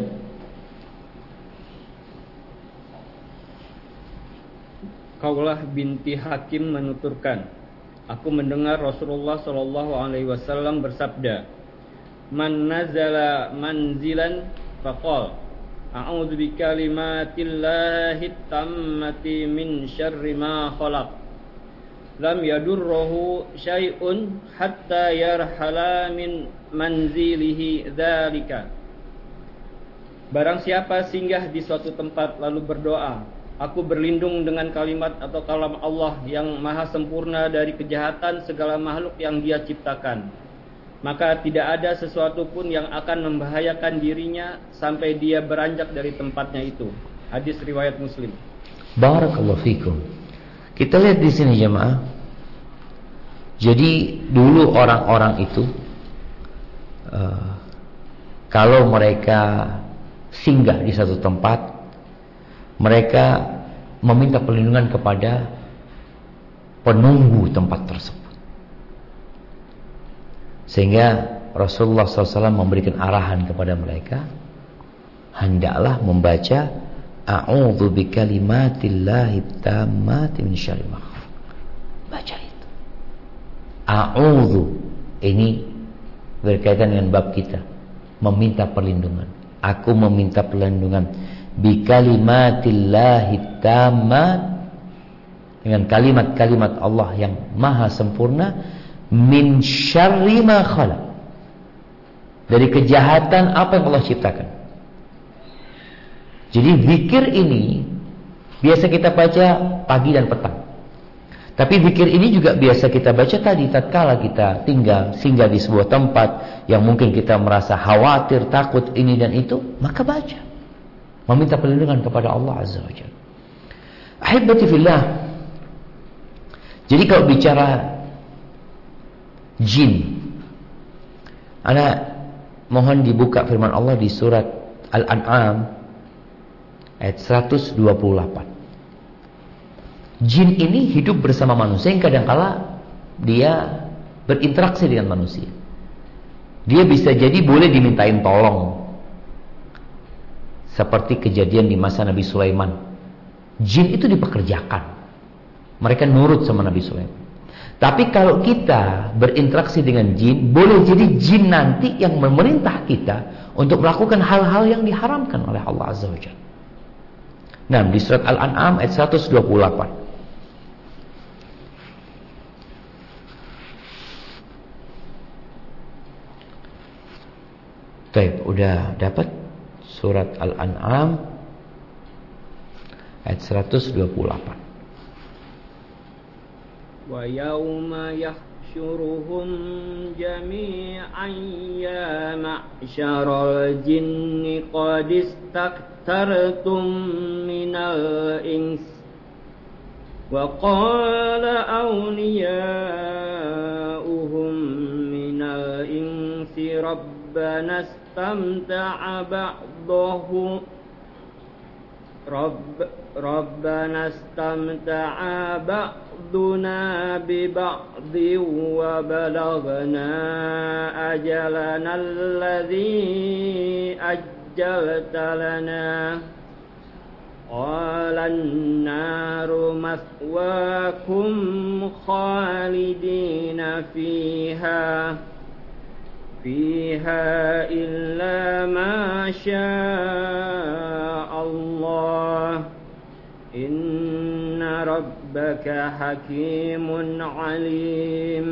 Qaulah binti Hakim menuturkan, aku mendengar Rasulullah Shallallahu Alaihi Wasallam bersabda, "Man nazala manzilan, faqal, a'udzu bikalimatillahi tammati min syarri ma khalaq. Lam yadurruhu syai'un hatta yarhala min manzilihi dzalika." Barang siapa singgah di suatu tempat lalu berdoa, aku berlindung dengan kalimat atau kalam Allah yang maha sempurna dari kejahatan segala makhluk yang dia ciptakan, maka tidak ada sesuatu pun yang akan membahayakan dirinya sampai dia beranjak dari tempatnya itu. Hadis riwayat Muslim. Barakallahu fikum. Kita lihat di sini jemaah. Jadi dulu orang-orang itu uh, kalau mereka singgah di satu tempat, mereka meminta perlindungan kepada penunggu tempat tersebut. Sehingga Rasulullah shallallahu alaihi wasallam memberikan arahan kepada mereka, hendaklah membaca a'udzu bikalimatillahi tammati min syarri ma khalaq. Baca itu. A'udzu ini berkaitan dengan bab kita, meminta perlindungan. Aku meminta perlindungan bikalimatillahi tammat, dengan kalimat-kalimat Allah yang maha sempurna, min syarri ma khalaq, dari kejahatan apa yang Allah ciptakan. Jadi zikir ini biasa kita baca pagi dan petang. Tapi zikir ini juga biasa kita baca tadi tatkala kita tinggal singgah di sebuah tempat yang mungkin kita merasa khawatir, takut ini dan itu, maka baca, meminta perlindungan kepada Allah Azza wa Jalla. Ahibati fillah. Jadi kalau bicara jin, ana mohon dibuka firman Allah di surat Al-An'am ayat seratus dua puluh delapan. Jin ini hidup bersama manusia yang kadangkala dia berinteraksi dengan manusia. Dia bisa jadi boleh dimintain tolong, seperti kejadian di masa Nabi Sulaiman. Jin itu dipekerjakan, mereka nurut sama Nabi Sulaiman. Tapi kalau kita berinteraksi dengan jin, boleh jadi jin nanti yang memerintah kita untuk melakukan hal-hal yang diharamkan oleh Allah Azza wa Jalla. Nah, di surat Al-An'am ayat seratus dua puluh delapan. Baik, udah dapat surat Al-An'am ayat seratus dua puluh delapan. Wa yauma yahsyuruhum jami'an ya ma'syaral jinni qad istaktartum minal ins wa qala awliya'uhum minal insi rabbana istamta'a ba'dahu Rabb Rabbana istamta'a ba'duna bi ba'di wa balaghna ajalana alladhi ajjalta lana qala an-naru mathwaakum khalidina fiha fiha illa ma syaa Allah inna rabbaka hakimun alim.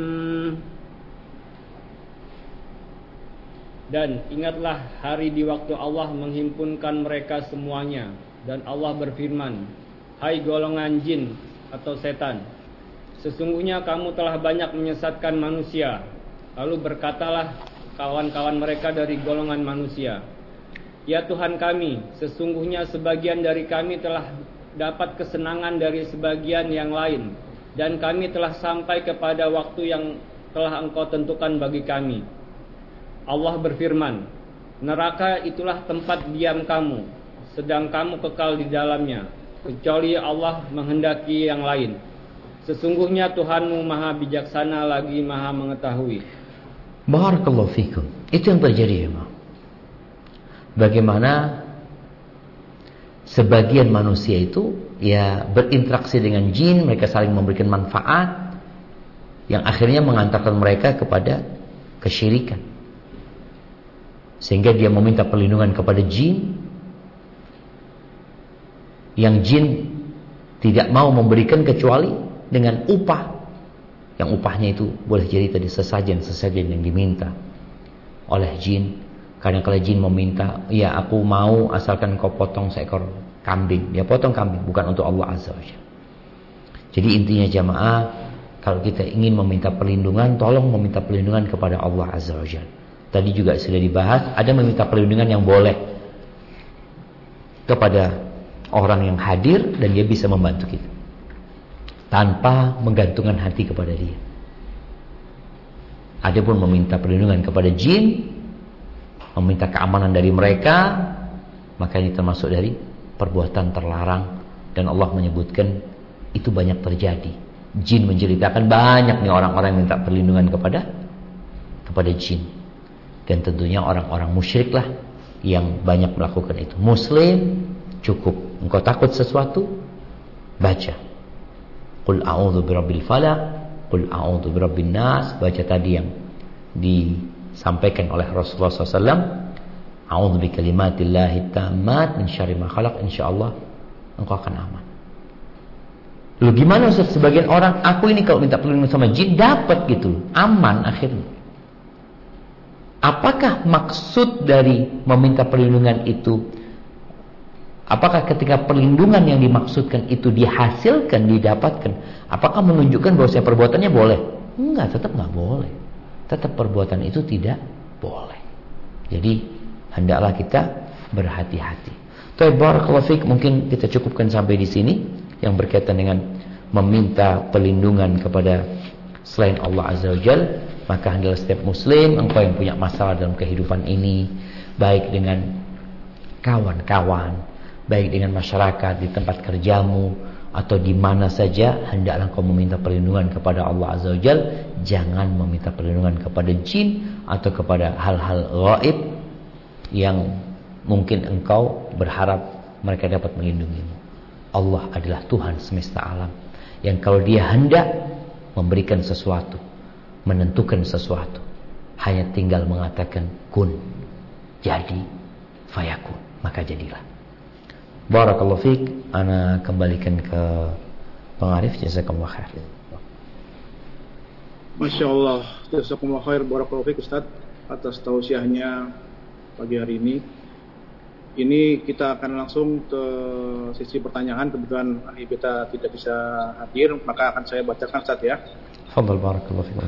Dan ingatlah hari di waktu Allah menghimpunkan mereka semuanya, dan Allah berfirman, hai golongan jin atau setan, sesungguhnya kamu telah banyak menyesatkan manusia. Lalu berkatalah kawan-kawan mereka dari golongan manusia, ya Tuhan kami, sesungguhnya sebagian dari kami telah dapat kesenangan dari sebagian yang lain, dan kami telah sampai kepada waktu yang telah Engkau tentukan bagi kami. Allah berfirman, neraka itulah tempat diam kamu, sedang kamu kekal di dalamnya, kecuali Allah menghendaki yang lain. Sesungguhnya Tuhanmu maha bijaksana lagi maha mengetahui. Barakallahu fikum. Itu yang terjadi, ya, bagaimana sebagian manusia itu ya berinteraksi dengan jin, mereka saling memberikan manfaat yang akhirnya mengantarkan mereka kepada kesyirikan, sehingga dia meminta perlindungan kepada jin yang jin tidak mau memberikan kecuali dengan upah, yang upahnya itu boleh jadi tadi sesajen-sesajen yang diminta oleh jin. Kadang-kadang jin meminta, ya aku mau asalkan kau potong seekor kambing. Dia potong kambing, bukan untuk Allah Azza wa Jalla. Jadi intinya jamaah, kalau kita ingin meminta perlindungan, tolong meminta perlindungan kepada Allah Azza wa Jalla. Tadi juga sudah dibahas, ada meminta perlindungan yang boleh kepada orang yang hadir dan dia bisa membantu kita, tanpa menggantungkan hati kepada dia. Adapun meminta perlindungan kepada jin, meminta keamanan dari mereka, maka ini termasuk dari perbuatan terlarang. Dan Allah menyebutkan itu banyak terjadi. Jin menceritakan banyak nih orang-orang yang minta perlindungan kepada kepada jin. Dan tentunya orang-orang musyrik lah yang banyak melakukan itu. Muslim cukup engkau takut sesuatu, baca Qul a'udzu birabbil falaq, Qul a'udzu birabbin nas. Baca tadi yang disampaikan oleh Rasulullah shallallahu alaihi wasallam, a'udzu bikalimatillahi tammat min syarri ma khalaq, insyaallah engkau akan aman. Lalu gimana Ustaz? Sebagian orang, aku ini kalau minta perlindungan sama jin dapat gitu, aman akhirnya. Apakah maksud dari meminta perlindungan itu, apakah ketika perlindungan yang dimaksudkan itu dihasilkan, didapatkan, apakah menunjukkan bahwa saya perbuatannya boleh? Enggak, tetap enggak boleh. Tetap perbuatan itu tidak boleh. Jadi hendaklah kita berhati-hati. Baik, barakallahu fiik, mungkin kita cukupkan sampai di sini yang berkaitan dengan meminta perlindungan kepada selain Allah Azza wa Jalla. Maka hendaklah setiap muslim, engkau yang punya masalah dalam kehidupan ini, baik dengan kawan-kawan, baik dengan masyarakat, di tempat kerjamu, atau di mana saja, hendaklah engkau meminta perlindungan kepada Allah Azza wa Jalla. Jangan meminta perlindungan kepada jin atau kepada hal-hal gaib yang mungkin engkau berharap mereka dapat melindungimu. Allah adalah Tuhan semesta alam yang kalau dia hendak memberikan sesuatu, menentukan sesuatu, hanya tinggal mengatakan kun, jadi, fayakun, maka jadilah. Barakallahu fiik. Ana kembalikan ke pengarif. Jazakallahu khair. Masya Allah, jazakumullah khair. Barakallahu fiik Ustaz atas tausiahnya pagi hari ini. Ini kita akan langsung ke sisi pertanyaan. Kebetulan ahli kita tidak bisa hadir, maka akan saya bacakan Ustaz ya. Fadhal barakallahu fikum.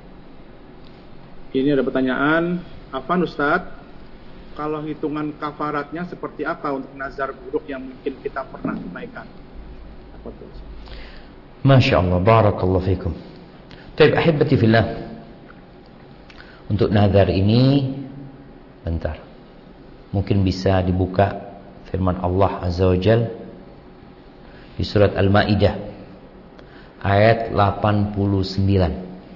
Ini ada pertanyaan, Afwan Ustaz, kalau hitungan kafaratnya seperti apa untuk nazar buruk yang mungkin kita pernah tunaikan? Apa itu? Masya Allah, barakallahu fikum. Baik, ahibati fillah. Untuk nazar ini, bentar. Mungkin bisa dibuka firman Allah Azza wa Jal di surat Al-Maidah ayat delapan puluh sembilan.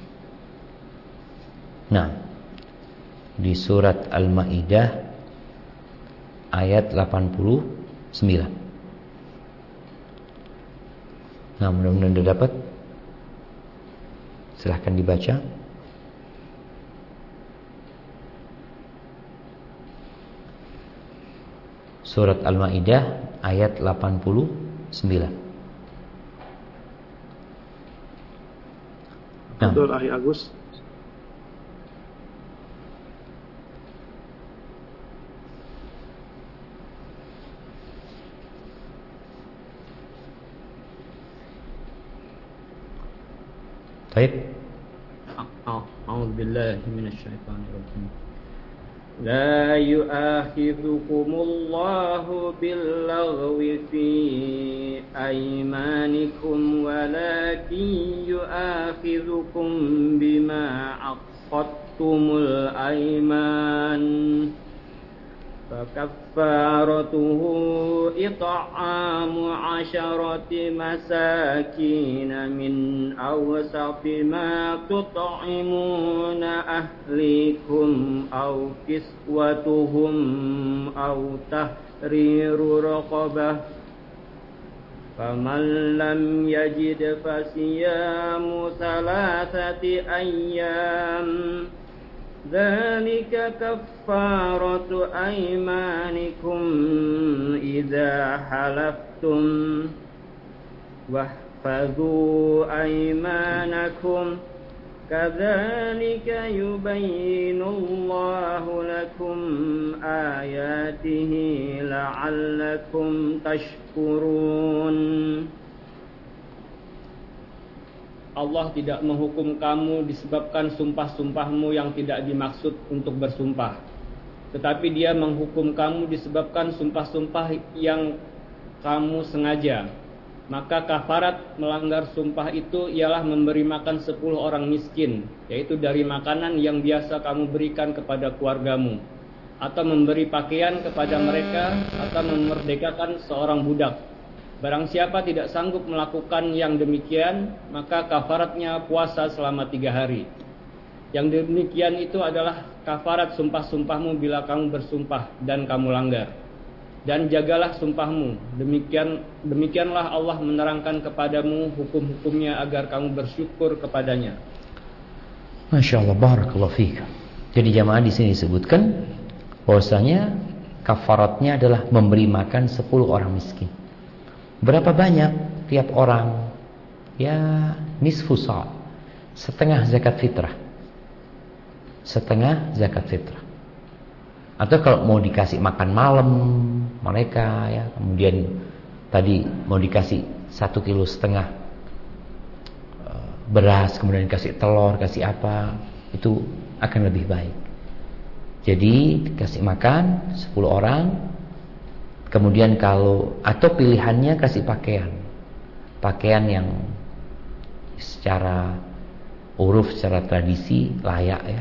Nah, di surat Al-Maidah ayat delapan puluh sembilan. Nah, mudah-mudahan Anda dapat. Silahkan dibaca. Surat Al-Maidah ayat delapan puluh sembilan. Nah. Betul, Ahli Agus. Baik. A'udzu billahi minasyaitonir rajim. لا يؤاخذكم الله باللغو في أيمانكم ولكن يؤاخذكم بما عقدتم الأيمان فكفارته إطعام عشرة مساكين من أوسط ما تطعمون أهليكم أو كسوتهم أو تحرير رقبة فمن لم يجد فصيام ثلاثة أيام ذلك كفارة أيمانكم إذا حلفتم واحفظوا أيمانكم كذلك يبين الله لكم آياته لعلكم تشكرون. Allah tidak menghukum kamu disebabkan sumpah-sumpahmu yang tidak dimaksud untuk bersumpah. Tetapi dia menghukum kamu disebabkan sumpah-sumpah yang kamu sengaja. Maka kafarat melanggar sumpah itu ialah memberi makan sepuluh orang miskin, yaitu dari makanan yang biasa kamu berikan kepada keluargamu, atau memberi pakaian kepada mereka, atau memerdekakan seorang budak. Barang siapa tidak sanggup melakukan yang demikian, maka kafaratnya puasa selama tiga hari. Yang demikian itu adalah kafarat sumpah-sumpahmu bila kamu bersumpah dan kamu langgar. Dan jagalah sumpahmu. Demikian demikianlah Allah menerangkan kepadamu hukum-hukumnya agar kamu bersyukur kepadanya. Masya Allah, barakallahu fiik. Jadi jamaah di sini disebutkan bahwasanya kafaratnya adalah memberi makan sepuluh orang miskin. Berapa banyak tiap orang? Ya, nisfu sa', setengah zakat fitrah. Setengah zakat fitrah. Atau kalau mau dikasih makan malam mereka, ya, kemudian tadi mau dikasih satu kilo setengah beras, kemudian dikasih telur, kasih apa, itu akan lebih baik. Jadi dikasih makan sepuluh orang. Kemudian kalau atau pilihannya kasih pakaian, pakaian yang secara uruf, secara tradisi layak ya.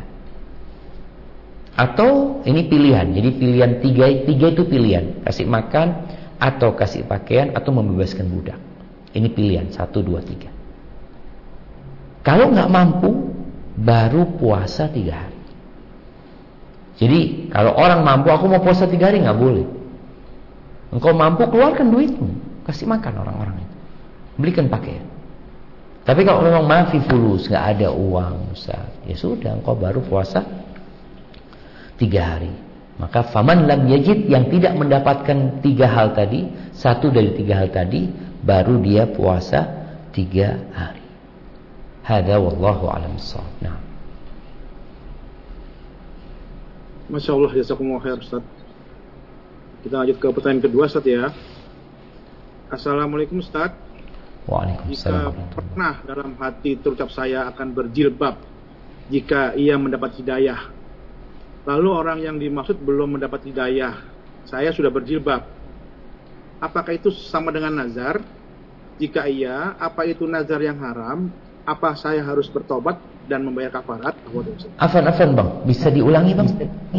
Atau ini pilihan, jadi pilihan tiga, tiga itu pilihan, kasih makan atau kasih pakaian atau membebaskan budak. Ini pilihan satu, dua, tiga. Kalau nggak mampu, baru puasa tiga hari. Jadi kalau orang mampu, aku mau puasa tiga hari nggak boleh. Engkau mampu, keluarkan duitmu, kasih makan orang-orang itu, belikan pakaian. Tapi kalau memang mafi fulus, nggak ada uang, Ustaz, ya sudah, engkau baru puasa tiga hari. Maka faman lam yajid, yang tidak mendapatkan tiga hal tadi, satu dari tiga hal tadi, baru dia puasa tiga hari. Hada wallahu a'lam bissawab. Nah. Masya Allah, jazakumullah khair Ustaz. Kita lanjut ke pertanyaan kedua Ustaz ya. Assalamualaikum Ustaz. Waalaikumsalam. Jika pernah dalam hati terucap saya akan berjilbab jika ia mendapat hidayah, lalu orang yang dimaksud belum mendapat hidayah, saya sudah berjilbab, apakah itu sama dengan nazar? Jika iya, apa itu nazar yang haram? Apa saya harus bertobat dan membayar kafarat? Afan-afan bang, bisa diulangi bang?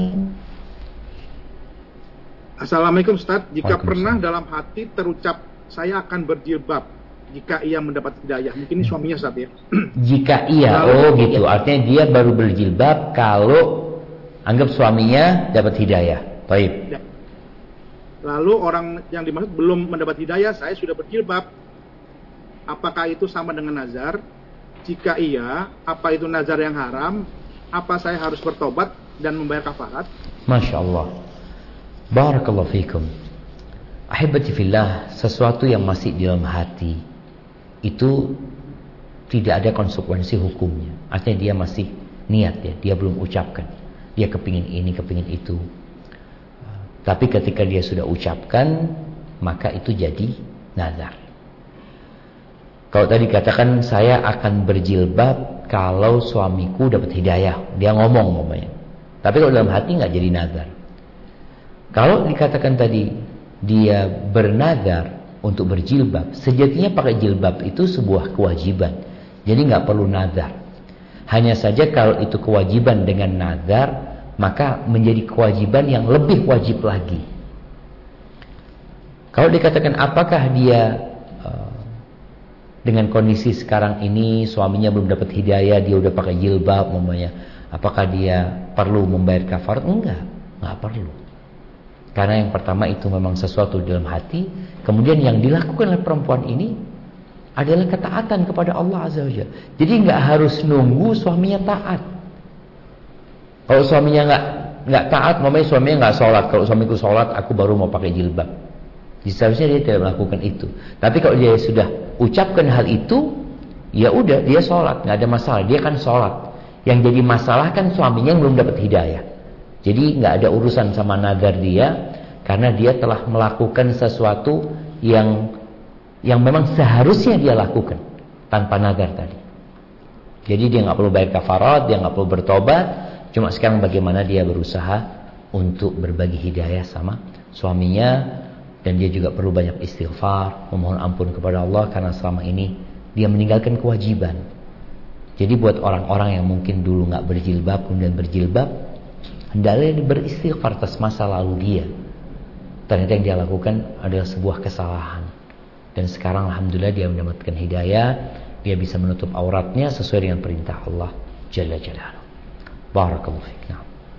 Assalamualaikum Ustaz. Jika pernah dalam hati terucap saya akan berjilbab jika ia mendapat hidayah, mungkin ini suaminya Ustaz ya. Jika iya, oh gitu. Artinya dia baru berjilbab kalau anggap suaminya dapat hidayah. Baik. Ya. Lalu orang yang dimaksud belum mendapat hidayah, saya sudah berjilbab. Apakah itu sama dengan nazar? Jika iya, apa itu nazar yang haram? Apa saya harus bertobat dan membayar kafarat? Masya Allah. Barakallahu fikum. Ahibati fillah, sesuatu yang masih di dalam hati itu tidak ada konsekuensi hukumnya. Artinya dia masih niat ya, dia belum ucapkan. Dia kepingin ini, kepingin itu. Tapi ketika dia sudah ucapkan, maka itu jadi nazar. Kalau tadi katakan saya akan berjilbab kalau suamiku dapat hidayah, dia ngomong ngomongnya. Tapi kalau dalam hati nggak jadi nazar. Kalau dikatakan tadi dia bernazar untuk berjilbab, sejatinya pakai jilbab itu sebuah kewajiban. Jadi nggak perlu nazar. Hanya saja kalau itu kewajiban dengan nazar, maka menjadi kewajiban yang lebih wajib lagi. Kalau dikatakan apakah dia dengan kondisi sekarang ini suaminya belum dapat hidayah, dia udah pakai jilbab mamanya, apakah dia perlu membayar kafarat? Enggak, enggak perlu. Karena yang pertama itu memang sesuatu dalam hati. Kemudian yang dilakukan oleh perempuan ini adalah ketaatan kepada Allah Azza wa Jalla. Jadi enggak harus nunggu suaminya taat. Kalau suaminya enggak enggak taat, mamanya suaminya enggak sholat. Kalau suamiku sholat, aku baru mau pakai jilbab. Seharusnya dia tidak melakukan itu. Tapi kalau dia sudah ucapkan hal itu, ya udah dia sholat, nggak ada masalah. Dia kan sholat. Yang jadi masalah kan suaminya yang belum dapat hidayah. Jadi nggak ada urusan sama nazar dia, karena dia telah melakukan sesuatu yang yang memang seharusnya dia lakukan tanpa nazar tadi. Jadi dia nggak perlu bayar kafarat, dia nggak perlu bertobat. Cuma sekarang bagaimana dia berusaha untuk berbagi hidayah sama suaminya. Dan dia juga perlu banyak istighfar, memohon ampun kepada Allah karena selama ini dia meninggalkan kewajiban. Jadi buat orang-orang yang mungkin dulu nggak berjilbab kemudian berjilbab, hendaknya beristighfar atas masa lalu dia. Ternyata yang dia lakukan adalah sebuah kesalahan. Dan sekarang alhamdulillah dia mendapatkan hidayah, dia bisa menutup auratnya sesuai dengan perintah Allah Jalla Jalaluhu. Barakallahu fiik.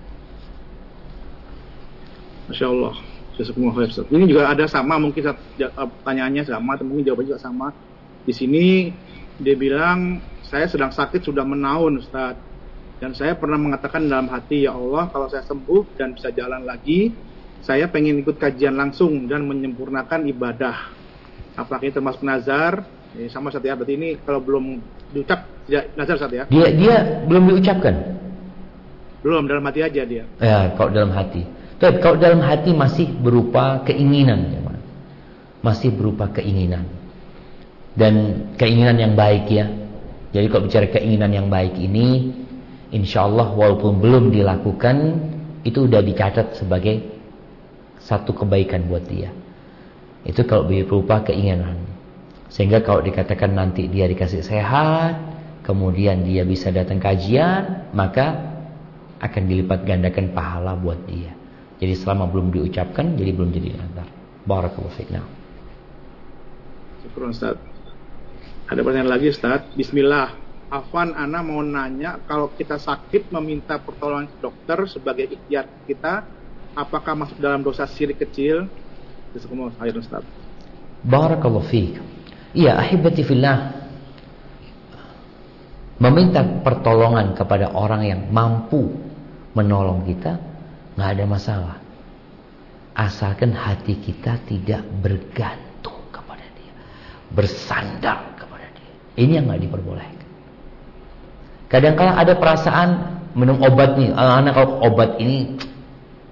Masya Allah. Ini juga ada sama, mungkin pertanyaannya sama atau mungkin jawabannya juga sama. Di sini dia bilang saya sedang sakit sudah menaun Ustaz, dan saya pernah mengatakan dalam hati, ya Allah kalau saya sembuh dan bisa jalan lagi, saya pengen ikut kajian langsung dan menyempurnakan ibadah. Apakah ini termasuk nazar? Eh, sama Ustaz ya, berarti ini kalau belum diucap tidak nazar Ustaz ya? Dia dia belum diucapkan. Belum, dalam hati aja dia. Ya, kalau dalam hati. Tapi kalau dalam hati masih berupa keinginan, masih berupa keinginan dan keinginan yang baik ya. Jadi kalau bicara keinginan yang baik ini, insya Allah walaupun belum dilakukan, itu sudah dicatat sebagai satu kebaikan buat dia. Itu kalau berupa keinginan. Sehingga kalau dikatakan nanti dia dikasih sehat, kemudian dia bisa datang kajian, maka akan dilipat gandakan pahala buat dia. Jadi selama belum diucapkan, jadi belum jadi nazar. Barakallahu fiik. Syukur Ustaz. Ada pertanyaan lagi Ustaz. Bismillah. Afwan, ana mau nanya, kalau kita sakit meminta pertolongan dokter sebagai ikhtiar kita, apakah masuk dalam dosa syirik kecil? Jazakumullah khairan Ustaz. Barakallahu fiik. Iya, ahibati fillah. Meminta pertolongan kepada orang yang mampu menolong kita nggak ada masalah, asalkan hati kita tidak bergantung kepada dia, bersandar kepada dia. Ini yang nggak diperbolehkan. Kadang-kadang ada perasaan minum obat nih, anak kalau obat ini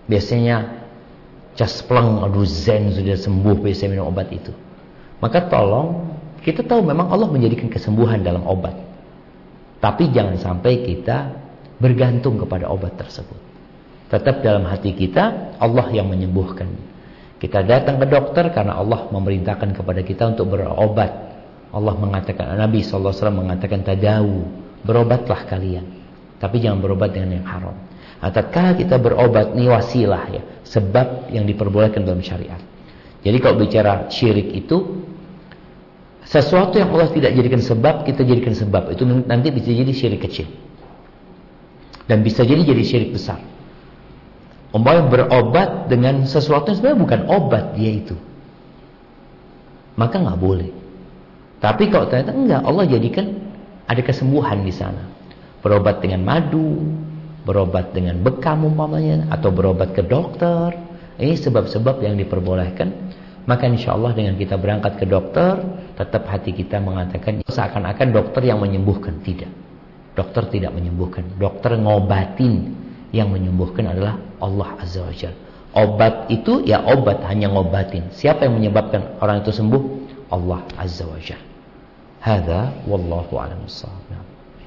Biasanya caspleng, aduh zen, sudah sembuh biasanya minum obat itu. Maka tolong, kita tahu memang Allah menjadikan kesembuhan dalam obat. Tapi jangan sampai kita bergantung kepada obat tersebut. Tetap dalam hati kita, Allah yang menyembuhkan. Kita datang ke dokter karena Allah memerintahkan kepada kita untuk berobat. Allah mengatakan, Nabi shallallahu alaihi wasallam mengatakan, tadawu, berobatlah kalian. Tapi jangan berobat dengan yang haram. Nah, tatkala kita berobat, ini wasilah ya, sebab yang diperbolehkan dalam syariat. Jadi kalau bicara syirik itu, sesuatu yang Allah tidak jadikan sebab, kita jadikan sebab. Itu nanti bisa jadi syirik kecil. Dan bisa jadi jadi syirik besar. Umpamanya berobat dengan sesuatu yang sebenarnya bukan obat dia itu, maka nggak boleh. Tapi kalau ternyata enggak, Allah jadikan ada kesembuhan di sana. Berobat dengan madu, berobat dengan bekam umpamanya, atau berobat ke dokter. Ini sebab-sebab yang diperbolehkan. Maka insya Allah dengan kita berangkat ke dokter, tetap hati kita mengatakan seakan-akan dokter yang menyembuhkan. Tidak, dokter tidak menyembuhkan. Dokter ngobatin. Yang menyembuhkan adalah Allah Azza wa Jalla. Obat itu ya obat, hanya ngobatin. Siapa yang menyebabkan orang itu sembuh? Allah Azza wa Jalla. Hadza wallahu a'lam bissawab.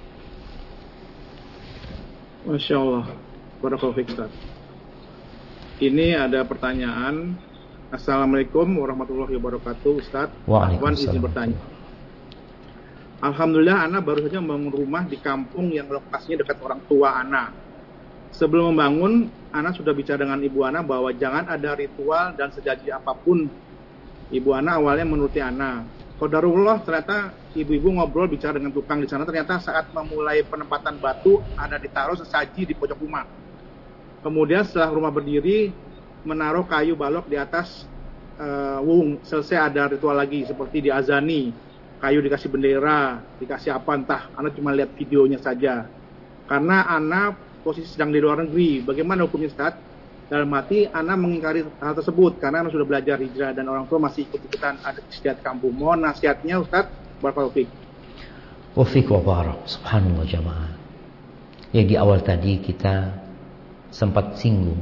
Masya Allah, barakallahu fiik Ustaz. Ini ada pertanyaan. Assalamualaikum warahmatullahi wabarakatuh Ustaz. Waalaikumsalam. Izin bertanya. Alhamdulillah, Ana baru saja membangun rumah di kampung yang lokasinya dekat orang tua Ana. Sebelum membangun, Ana sudah bicara dengan ibu Ana bahwa jangan ada ritual dan sejaji apapun. Ibu Ana awalnya menuruti Ana. Qadarullah, ternyata ibu-ibu ngobrol bicara dengan tukang di sana. Ternyata saat memulai penempatan batu, ada ditaruh sesaji di pojok rumah. Kemudian setelah rumah berdiri, menaruh kayu balok di atas uh, wung. Selesai ada ritual lagi seperti diazani, kayu dikasih bendera, dikasih apa entah. Ana cuma lihat videonya saja. Karena Ana posisi sedang di luar negeri. Bagaimana hukumnya Ustaz? Dalam hati Ana mengingkari hal tersebut karena Ana sudah belajar hijrah dan orang tua masih ikut-ikutan ada istiadat kampung. Mohon nasihatnya Ustaz. Barakallahu fiik. Wa fiik wa barak. Subhanallah jamaah. Yang di awal tadi kita sempat singgung.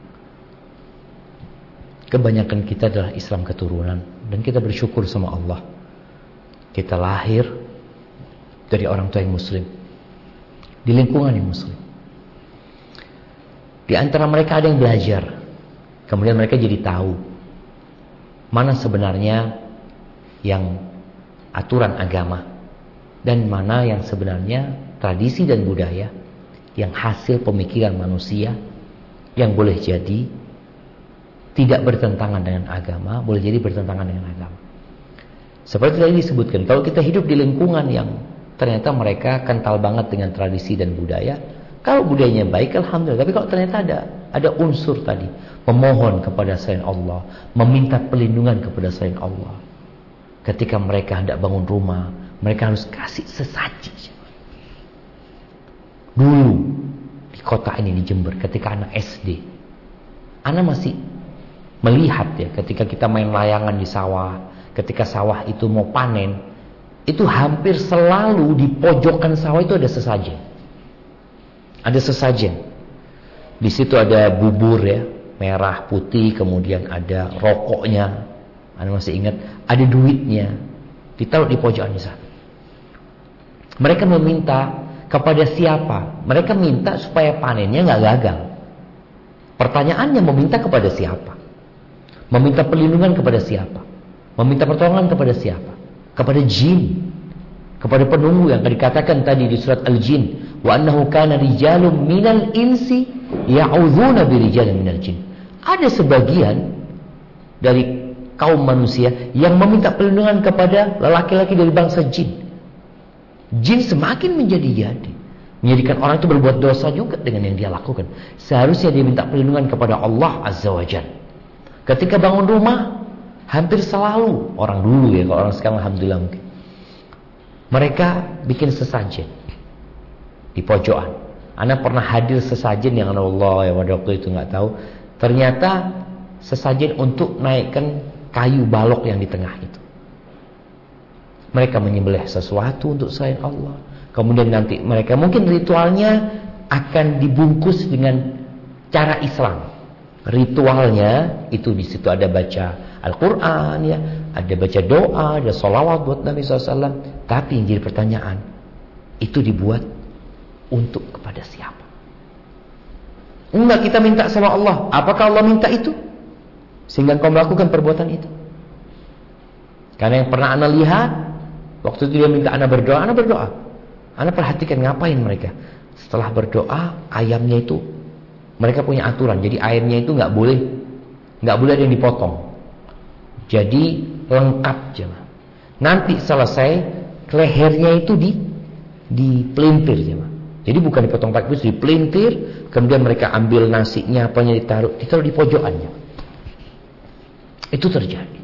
Kebanyakan kita adalah Islam keturunan dan kita bersyukur sama Allah. Kita lahir dari orang tua yang muslim, di lingkungan yang muslim. Di antara mereka ada yang belajar, kemudian mereka jadi tahu mana sebenarnya yang aturan agama dan mana yang sebenarnya tradisi dan budaya yang hasil pemikiran manusia yang boleh jadi tidak bertentangan dengan agama, boleh jadi bertentangan dengan agama. Seperti tadi disebutkan, kalau kita hidup di lingkungan yang ternyata mereka kental banget dengan tradisi dan budaya, kalau budayanya baik, alhamdulillah. Tapi kalau ternyata ada ada unsur tadi, memohon kepada selain Allah, meminta perlindungan kepada selain Allah. Ketika mereka hendak bangun rumah, mereka harus kasih sesaji. Dulu di kota ini di Jember, ketika anak S D, anak masih melihat ya, ketika kita main layangan di sawah, ketika sawah itu mau panen, itu hampir selalu di pojokan sawah itu ada sesajen. Ada sesajen. Di situ ada bubur ya, merah, putih, kemudian ada rokoknya. Anda masih ingat? Ada duitnya. Ditaruh di pojokan di sana. Mereka meminta kepada siapa? Mereka minta supaya panennya nggak gagal. Pertanyaannya meminta kepada siapa? Meminta perlindungan kepada siapa? Meminta pertolongan kepada siapa? Kepada jin. Kepada penunggu yang dikatakan tadi di surat Al-Jin. Wa annahu kana rijalun minal insi ya'udzuuna birijalin minal jin. Ada sebagian dari kaum manusia yang meminta perlindungan kepada lelaki-laki dari bangsa jin. Jin semakin menjadi-jadi, menjadikan orang itu berbuat dosa juga dengan yang dia lakukan. Seharusnya dia minta perlindungan kepada Allah Azza wa Jalla. Ketika bangun rumah, hampir selalu orang dulu ya, kalau orang sekarang alhamdulillah mungkin, mereka bikin sesajen di pojokan. Ana pernah hadir sesajen yang Allah ya pada waktu itu nggak tahu. Ternyata sesajen untuk naikkan kayu balok yang di tengah itu. Mereka menyembelih sesuatu untuk selain Allah. Kemudian nanti mereka mungkin ritualnya akan dibungkus dengan cara Islam. Ritualnya itu di situ ada baca Al-Quran, ya, ada baca doa, ada sholawat buat Nabi shallallahu alaihi wasallam. Tapi yang jadi pertanyaan, itu dibuat untuk kepada siapa? Enggak, kita minta sama Allah. Apakah Allah minta itu sehingga kau melakukan perbuatan itu? Karena yang pernah Ana lihat, waktu itu dia minta Ana berdoa, Ana berdoa. Ana perhatikan ngapain mereka. Setelah berdoa, ayamnya itu, mereka punya aturan. Jadi airnya itu nggak boleh, nggak boleh ada yang dipotong. Jadi lengkap jemaah. Nanti selesai, lehernya itu di dipelintir jemaah. Jadi bukan dipotong pakai pisau, dipelintir, kemudian mereka ambil nasinya, apanya ditaruh, ditaruh di pojokannya. Itu terjadi.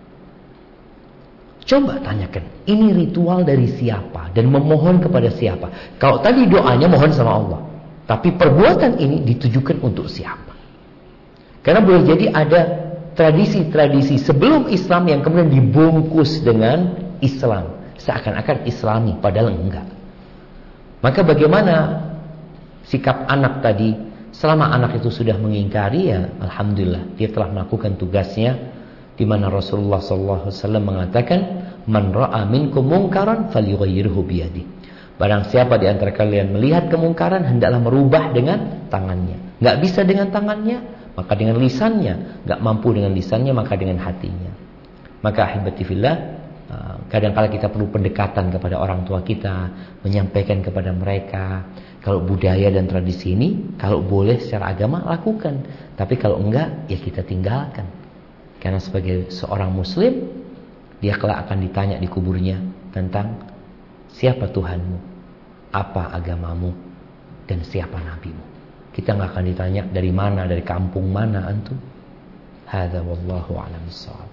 Coba tanyakan, ini ritual dari siapa dan memohon kepada siapa? Kalau tadi doanya mohon sama Allah, tapi perbuatan ini ditujukan untuk siapa? Karena boleh jadi ada tradisi-tradisi sebelum Islam yang kemudian dibungkus dengan Islam, seakan-akan Islami, padahal enggak. Maka bagaimana sikap anak tadi? Selama anak itu sudah mengingkari, ya alhamdulillah dia telah melakukan tugasnya, di mana Rasulullah sallallahu alaihi wasallam mengatakan, "Man ra'a minkum munkaran falyughayyirhu biyadihi." Barang siapa di antara kalian melihat kemungkaran, hendaklah merubah dengan tangannya. Enggak bisa dengan tangannya, maka dengan lisannya. Enggak mampu dengan lisannya, maka dengan hatinya. Maka ahibati fillah, kadang-kadang kita perlu pendekatan kepada orang tua kita, menyampaikan kepada mereka kalau budaya dan tradisi ini, kalau boleh secara agama lakukan, tapi kalau enggak ya kita tinggalkan. Karena sebagai seorang muslim, dia kelak akan ditanya di kuburnya tentang siapa Tuhanmu, apa agamamu, dan siapa nabimu. Kita enggak akan ditanya dari mana, dari kampung mana antum. Hadza wallahu a'lam bissawab.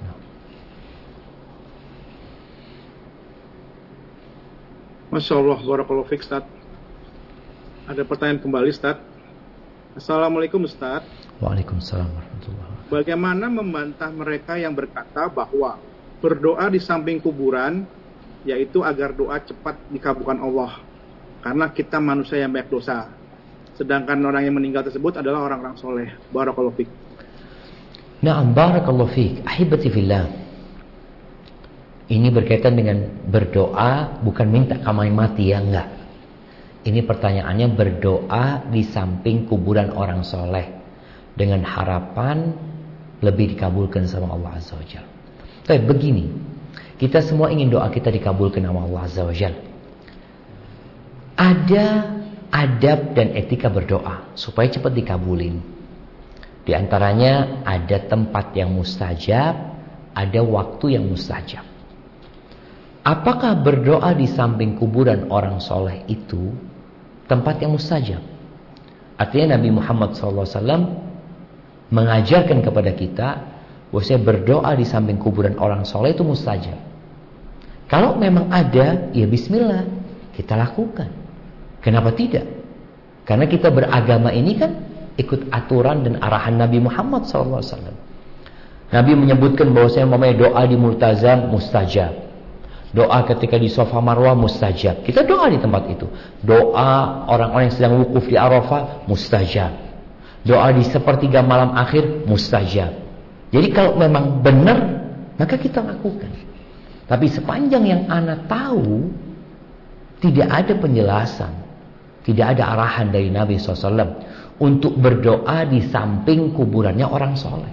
Masya Allah, barakallahu fiik, Ustaz. Ada pertanyaan kembali, Ustaz. Assalamualaikum, Ustaz. Waalaikumsalam warahmatullahi wabarakatuh. Bagaimana membantah mereka yang berkata bahwa berdoa di samping kuburan, yaitu agar doa cepat dikabulkan Allah, karena kita manusia yang banyak dosa, sedangkan orang yang meninggal tersebut adalah orang-orang soleh. Barakallahu fiik. Na'am, barakallahu fiik. Ahibati fillah. Ini berkaitan dengan berdoa, bukan minta kamu mati, ya enggak. Ini pertanyaannya berdoa di samping kuburan orang soleh dengan harapan lebih dikabulkan sama Allah Azza wa Jalla. Tapi begini, kita semua ingin doa kita dikabulkan sama Allah Azza wa Jalla. Ada adab dan etika berdoa supaya cepat dikabulin. Di antaranya ada tempat yang mustajab, ada waktu yang mustajab. Apakah berdoa di samping kuburan orang soleh itu tempat yang mustajab? Artinya Nabi Muhammad shallallahu alaihi wasallam mengajarkan kepada kita bahwasanya berdoa di samping kuburan orang soleh itu mustajab. Kalau memang ada, ya bismillah, kita lakukan. Kenapa tidak? Karena kita beragama ini kan ikut aturan dan arahan Nabi Muhammad shallallahu alaihi wasallam. Nabi menyebutkan bahwasanya namanya doa di multazam mustajab. Doa ketika di Safa Marwah mustajab. Kita doa di tempat itu. Doa orang-orang yang sedang wukuf di Arafah mustajab. Doa di sepertiga malam akhir mustajab. Jadi kalau memang benar, maka kita lakukan. Tapi sepanjang yang ana tahu, tidak ada penjelasan, tidak ada arahan dari Nabi shallallahu alaihi wasallam untuk berdoa di samping kuburannya orang soleh.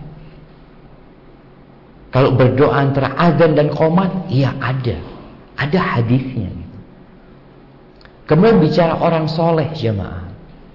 Kalau berdoa antara azan dan qomat, iya ada. Ada hadisnya. Kemudian bicara orang soleh jemaah.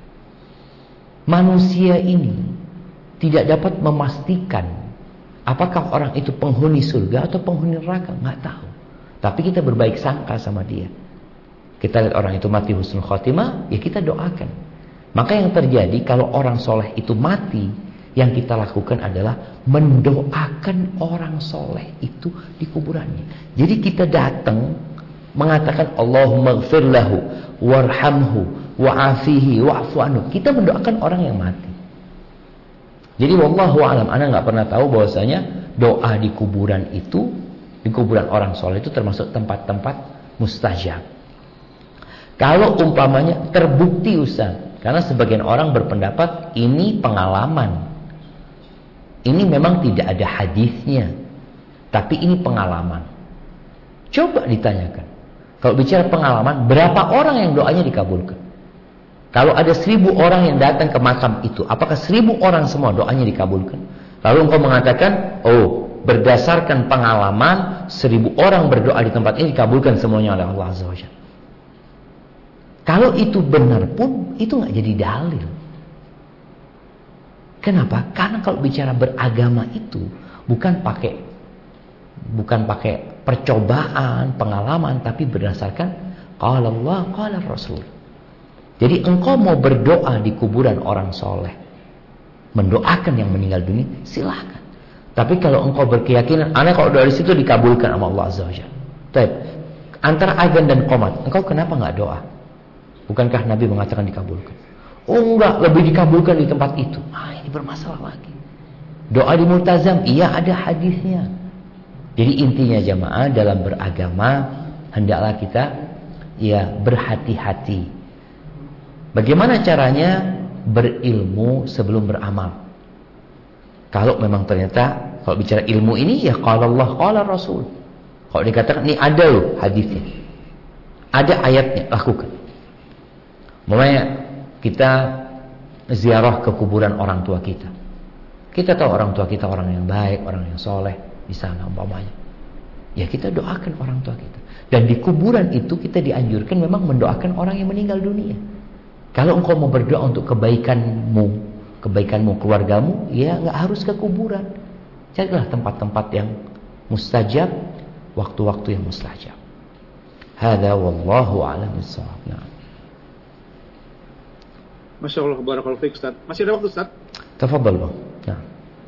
Manusia ini tidak dapat memastikan apakah orang itu penghuni surga atau penghuni neraka. Nggak tahu. Tapi kita berbaik sangka sama dia. Kita lihat orang itu mati husnul khotimah, ya kita doakan. Maka yang terjadi kalau orang soleh itu mati, yang kita lakukan adalah mendoakan orang soleh itu di kuburannya. Jadi kita datang mengatakan Allahumma gfir lahu warhamhu wa'afihi wa'fu anhu. Kita mendoakan orang yang mati. Jadi wallahu alam, ana nggak pernah tahu bahwasanya doa di kuburan itu, di kuburan orang soleh itu termasuk tempat-tempat mustajab. Kalau umpamanya terbukti Ustaz, karena sebagian orang berpendapat ini pengalaman. Ini memang tidak ada hadisnya, tapi ini pengalaman. Coba ditanyakan, kalau bicara pengalaman, berapa orang yang doanya dikabulkan? Kalau ada seribu orang yang datang ke makam itu, apakah seribu orang semua doanya dikabulkan? Lalu engkau mengatakan, oh, berdasarkan pengalaman, seribu orang berdoa di tempat ini dikabulkan semuanya oleh Allah Azza wa Jalla. Kalau itu benar pun, itu nggak jadi dalil. Kenapa? Karena kalau bicara beragama itu bukan pakai bukan pakai percobaan, pengalaman, tapi berdasarkan qala Allah, qala Rasul. Jadi engkau mau berdoa di kuburan orang soleh, mendoakan yang meninggal dunia, silahkan. Tapi kalau engkau berkeyakinan, aneh kalau doa di situ dikabulkan sama Allah Azza wa Jalla. Baik. Antara azan dan qomat, engkau kenapa nggak doa? Bukankah Nabi mengatakan dikabulkan? Oh enggak, lebih dikabulkan di tempat itu. Ah, ini bermasalah lagi. Doa di multazam, iya ada hadisnya. Jadi intinya jamaah dalam beragama, hendaklah kita ya berhati-hati. Bagaimana caranya? Berilmu sebelum beramal. Kalau memang ternyata, kalau bicara ilmu ini, ya qala Allah, qala Rasul. Kalau dikatakan, ini ada loh hadisnya, ada ayatnya, lakukan. Mulanya kita ziarah ke kuburan orang tua kita. Kita tahu orang tua kita orang yang baik, orang yang soleh di sana umpamanya. Ya kita doakan orang tua kita. Dan di kuburan itu kita dianjurkan memang mendoakan orang yang meninggal dunia. Kalau engkau mau berdoa untuk kebaikanmu, kebaikanmu keluargamu, ya nggak harus ke kuburan. Carilah tempat-tempat yang mustajab, waktu-waktu yang mustajab. Hada wallahu a'lam bissawab. Nah. Masya Allah, barakallahu fiik Ustaz. Masih ada waktu Ustaz? Tafadhal Bang. Nah.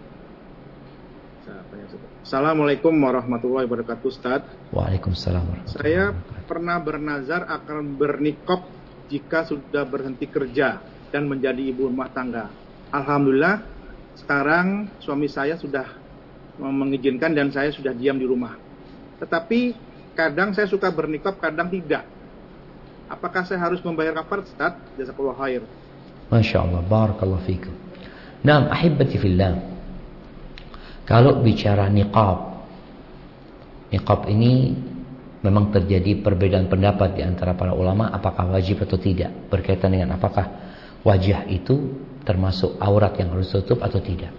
Assalamualaikum warahmatullahi wabarakatuh Ustaz. Waalaikumsalam warahmatullahi Saya wabarakatuh. pernah bernazar akan bernikop jika sudah berhenti kerja dan menjadi ibu rumah tangga. Alhamdulillah sekarang suami saya sudah mengizinkan dan saya sudah diam di rumah. Tetapi kadang saya suka bernikop, kadang tidak. Apakah saya harus membayar kafarat Ustaz? Jazakallahu khair. Masya Allah, barakallahu fikum. Naam, ahibati fillah. Kalau bicara niqab, niqab ini memang terjadi perbedaan pendapat di antara para ulama apakah wajib atau tidak, berkaitan dengan apakah wajah itu termasuk aurat yang harus tutup atau tidak.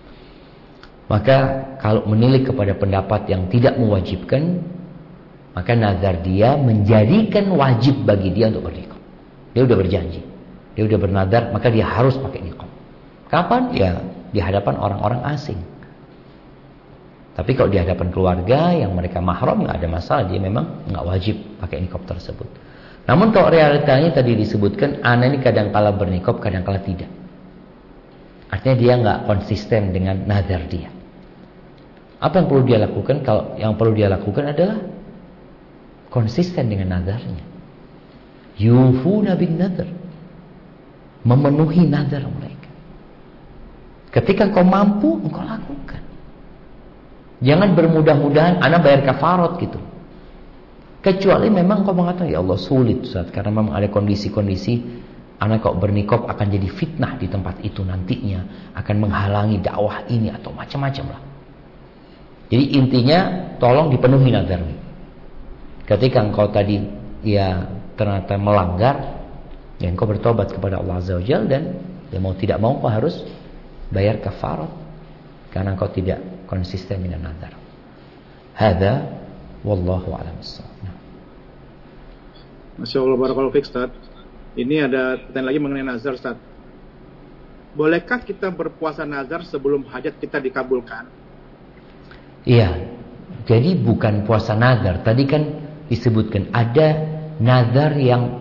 Maka kalau menilik kepada pendapat yang tidak mewajibkan, maka nazar dia menjadikan wajib bagi dia untuk berniqab. Dia udah berjanji, dia udah bernazar, maka dia harus pakai niqab. Kapan? Ya di hadapan orang-orang asing. Tapi kalau di hadapan keluarga yang mereka mahram, nggak ada masalah, dia memang nggak wajib pakai niqab tersebut. Namun kalau realitanya tadi disebutkan, anak ini kadang kala berniqab, kadang kala tidak. Artinya dia nggak konsisten dengan nazar dia. Apa yang perlu dia lakukan? Kalau yang perlu dia lakukan adalah konsisten dengan nazarnya. Yufuna bin nazar, memenuhi nazar mereka. Ketika kau mampu, engkau lakukan. Jangan bermudah-mudahan anak bayar kafarat gitu. Kecuali memang kau mengatakan, ya Allah sulit Ustaz, karena memang ada kondisi-kondisi anak kau bernikop akan jadi fitnah di tempat itu nantinya, akan menghalangi dakwah ini atau macam-macam lah. Jadi intinya tolong dipenuhi nazarnya. Ketika engkau tadi ya ternyata melanggar, ya engkau bertobat kepada Allah Azza wa Jalla, dan ya mau tidak mau kau harus bayar kafarat karena engkau tidak konsisten dengan nazar. Hada wallahu a'lam bissawab. Masya Allah, barakallahu fiik Ustaz. Ini ada pertanyaan lagi mengenai nazar Ustaz. Bolehkah kita berpuasa nazar sebelum hajat kita dikabulkan? Iya. Jadi bukan puasa nazar. Tadi kan disebutkan ada nazar yang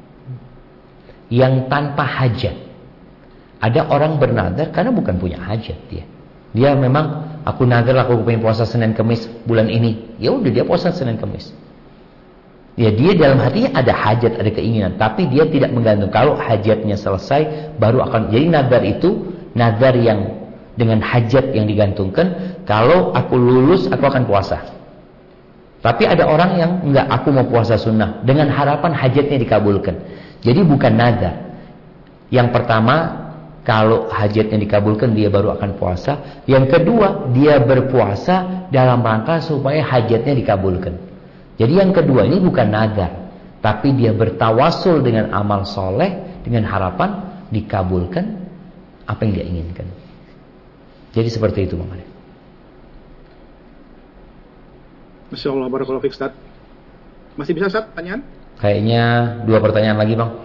yang tanpa hajat. Ada orang bernazar karena bukan punya hajat dia. Dia memang aku nazar aku pengen puasa Senin Kamis bulan ini. Ya udah dia puasa Senin Kamis. Ya dia dalam hatinya ada hajat, ada keinginan, tapi dia tidak menggantung. Kalau hajatnya selesai baru akan. Jadi nazar itu nazar yang dengan hajat yang digantungkan. Kalau aku lulus aku akan puasa. Tapi ada orang yang enggak, aku mau puasa sunnah dengan harapan hajatnya dikabulkan. Jadi bukan nazar. Yang pertama Kalau hajatnya dikabulkan dia baru akan puasa. Yang kedua, dia berpuasa dalam rangka supaya hajatnya dikabulkan. Jadi yang kedua ini bukan nazar, tapi dia bertawasul dengan amal soleh dengan harapan dikabulkan apa yang dia inginkan. Jadi seperti itu Bang Ade. Masya Allah, barakallahu fiik Ustaz. Masih bisa Ustaz pertanyaan? Kayaknya dua pertanyaan lagi Bang.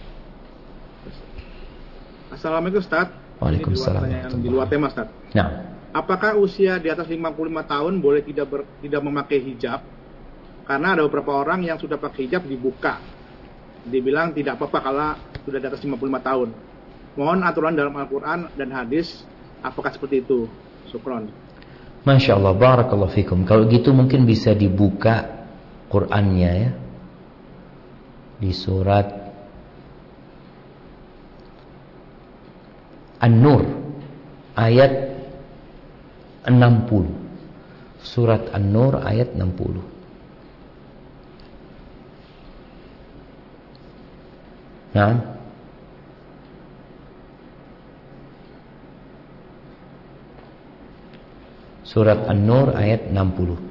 Assalamualaikum Ustaz. Waalaikumsalam. Ini dua pertanyaan di luar tema Ustaz. Nah, apakah usia di atas lima puluh lima tahun boleh tidak ber, tidak memakai hijab? Karena ada beberapa orang yang sudah pakai hijab dibuka. Dibilang tidak apa-apa kalau sudah di atas lima puluh lima tahun. Mohon aturan dalam Al-Quran dan hadis, apakah seperti itu? Syukron. Masya Allah, barakallahu fikum. Kalau gitu mungkin bisa dibuka Qur'annya ya. Di surat An-Nur ayat enam puluh. Surat An-Nur ayat enam puluh. Nah, surat An-Nur ayat enam puluh.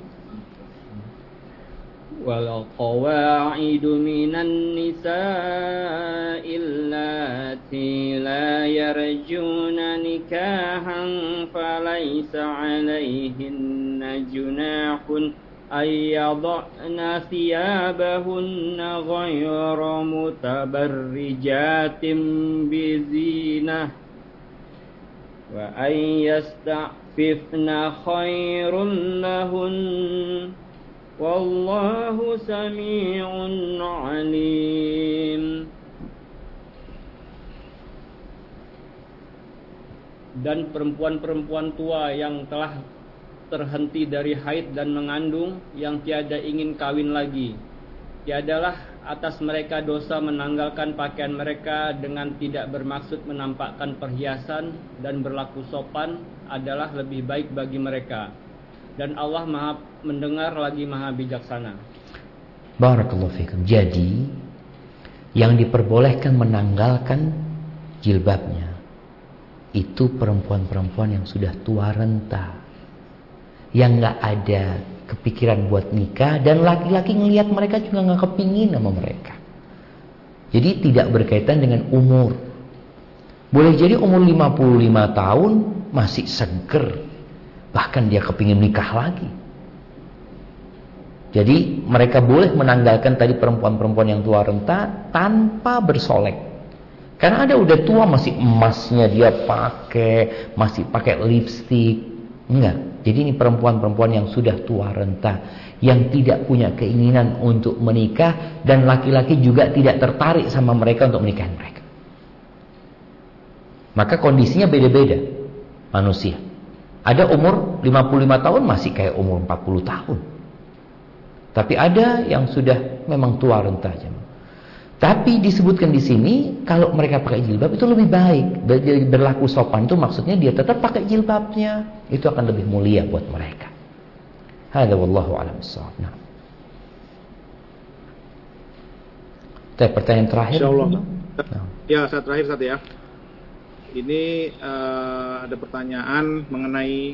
والقواعد من النساء اللاتي لا يرجون نكاحا فليس عليهن جناح أن يضعن ثيابهن غير متبرجات بزينة وأن يستعففن خير لهن Wallahu sami'un alim. Dan perempuan-perempuan tua yang telah terhenti dari haid dan mengandung, yang tiada ingin kawin lagi, tiadalah atas mereka dosa menanggalkan pakaian mereka dengan tidak bermaksud menampakkan perhiasan, dan berlaku sopan adalah lebih baik bagi mereka. Dan Allah Maha mendengar lagi Maha bijaksana. Barakallahu fikum. Jadi yang diperbolehkan menanggalkan jilbabnya itu perempuan-perempuan yang sudah tua renta, yang gak ada kepikiran buat nikah, dan laki-laki ngelihat mereka juga gak kepingin sama mereka. Jadi tidak berkaitan dengan umur. Boleh jadi umur lima puluh lima tahun masih seger, bahkan dia kepingin nikah lagi. Jadi mereka boleh menanggalkan tadi perempuan-perempuan yang tua renta tanpa bersolek. Karena ada udah tua masih emasnya dia pakai, masih pakai lipstik. Enggak. Jadi ini perempuan-perempuan yang sudah tua renta, yang tidak punya keinginan untuk menikah, dan laki-laki juga tidak tertarik sama mereka untuk menikahi mereka. Maka kondisinya beda-beda manusia. Ada umur lima puluh lima tahun masih kayak umur empat puluh tahun. Tapi ada yang sudah memang tua renta. Tapi disebutkan di sini kalau mereka pakai jilbab itu lebih baik. Berlaku sopan itu maksudnya dia tetap pakai jilbabnya. Itu akan lebih mulia buat mereka. Hadza wallahu a'lam bissawab. Nah. Pertanyaan terakhir. Insyaallah. Nah. Ya, saat terakhir saat ya. Ini uh, ada pertanyaan mengenai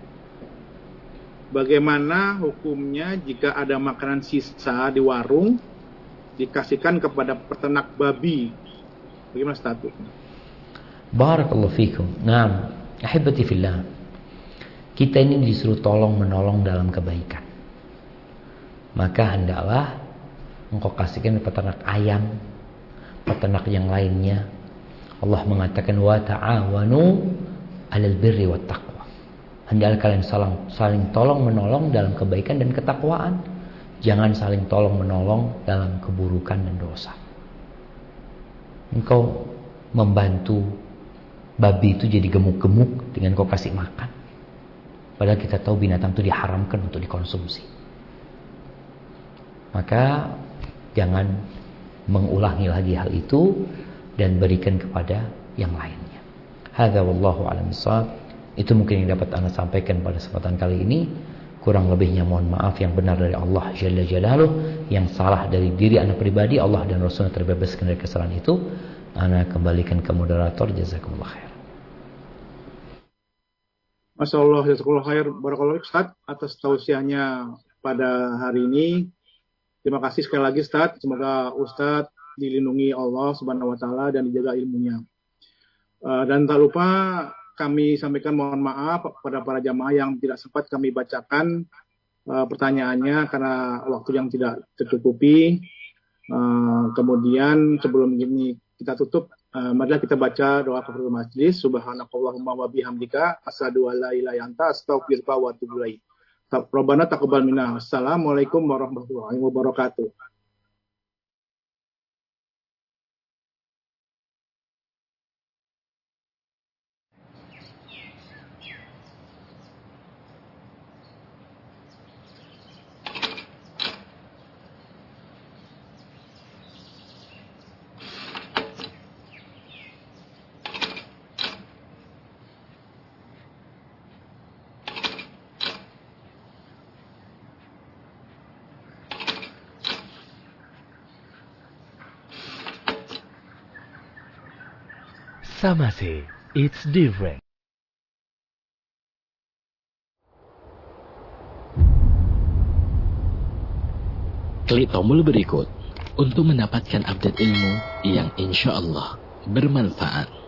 bagaimana hukumnya jika ada makanan sisa di warung dikasihkan kepada peternak babi. Bagaimana statusnya? Barakallahu fikum. Nah, ahibati fillah. Kita ini disuruh tolong menolong dalam kebaikan. Maka hendaklah engkau kasihkan peternak ayam, peternak yang lainnya. Allah mengatakan wa ta'awanu 'alal birri wat taqwa. Hendaklah kalian saling, saling tolong menolong dalam kebaikan dan ketakwaan. Jangan saling tolong menolong dalam keburukan dan dosa. Engkau membantu babi itu jadi gemuk-gemuk dengan kau kasih makan. Padahal kita tahu binatang itu diharamkan untuk dikonsumsi. Maka jangan mengulangi lagi hal itu dan berikan kepada yang lainnya. Hadza wallahu a'lam bissawab. Itu mungkin yang dapat Anda sampaikan pada kesempatan kali ini. Kurang lebihnya mohon maaf, yang benar dari Allah Jalla Jalaluh, yang salah dari diri ana pribadi. Allah dan Rasulnya terbebaskan dari kesalahan itu. Ana kembalikan ke moderator. Jazakumullah khair. Masya Allah, jazakumullah khair. Barakallahu Ustaz atas tausiahnya pada hari ini. Terima kasih sekali lagi Ustaz. Semoga Ustaz dilindungi Allah Subhanahu wa taala dan dijaga ilmunya. Uh, dan tak lupa kami sampaikan mohon maaf kepada para jamaah yang tidak sempat kami bacakan uh, pertanyaannya karena waktu yang tidak tercukupi. Uh, kemudian sebelum ini kita tutup, uh, marilah kita baca doa kafaratul majlis. Subhanakallahumma wa bihamdika asyhadu an la ilaha illa anta astaghfiruka wa atubu ilaik. Rabbana taqabbal minna. Assalamualaikum warahmatullahi wabarakatuh. Samase, it's different. Klik tombol berikut untuk mendapatkan update ilmu yang insya Allah bermanfaat.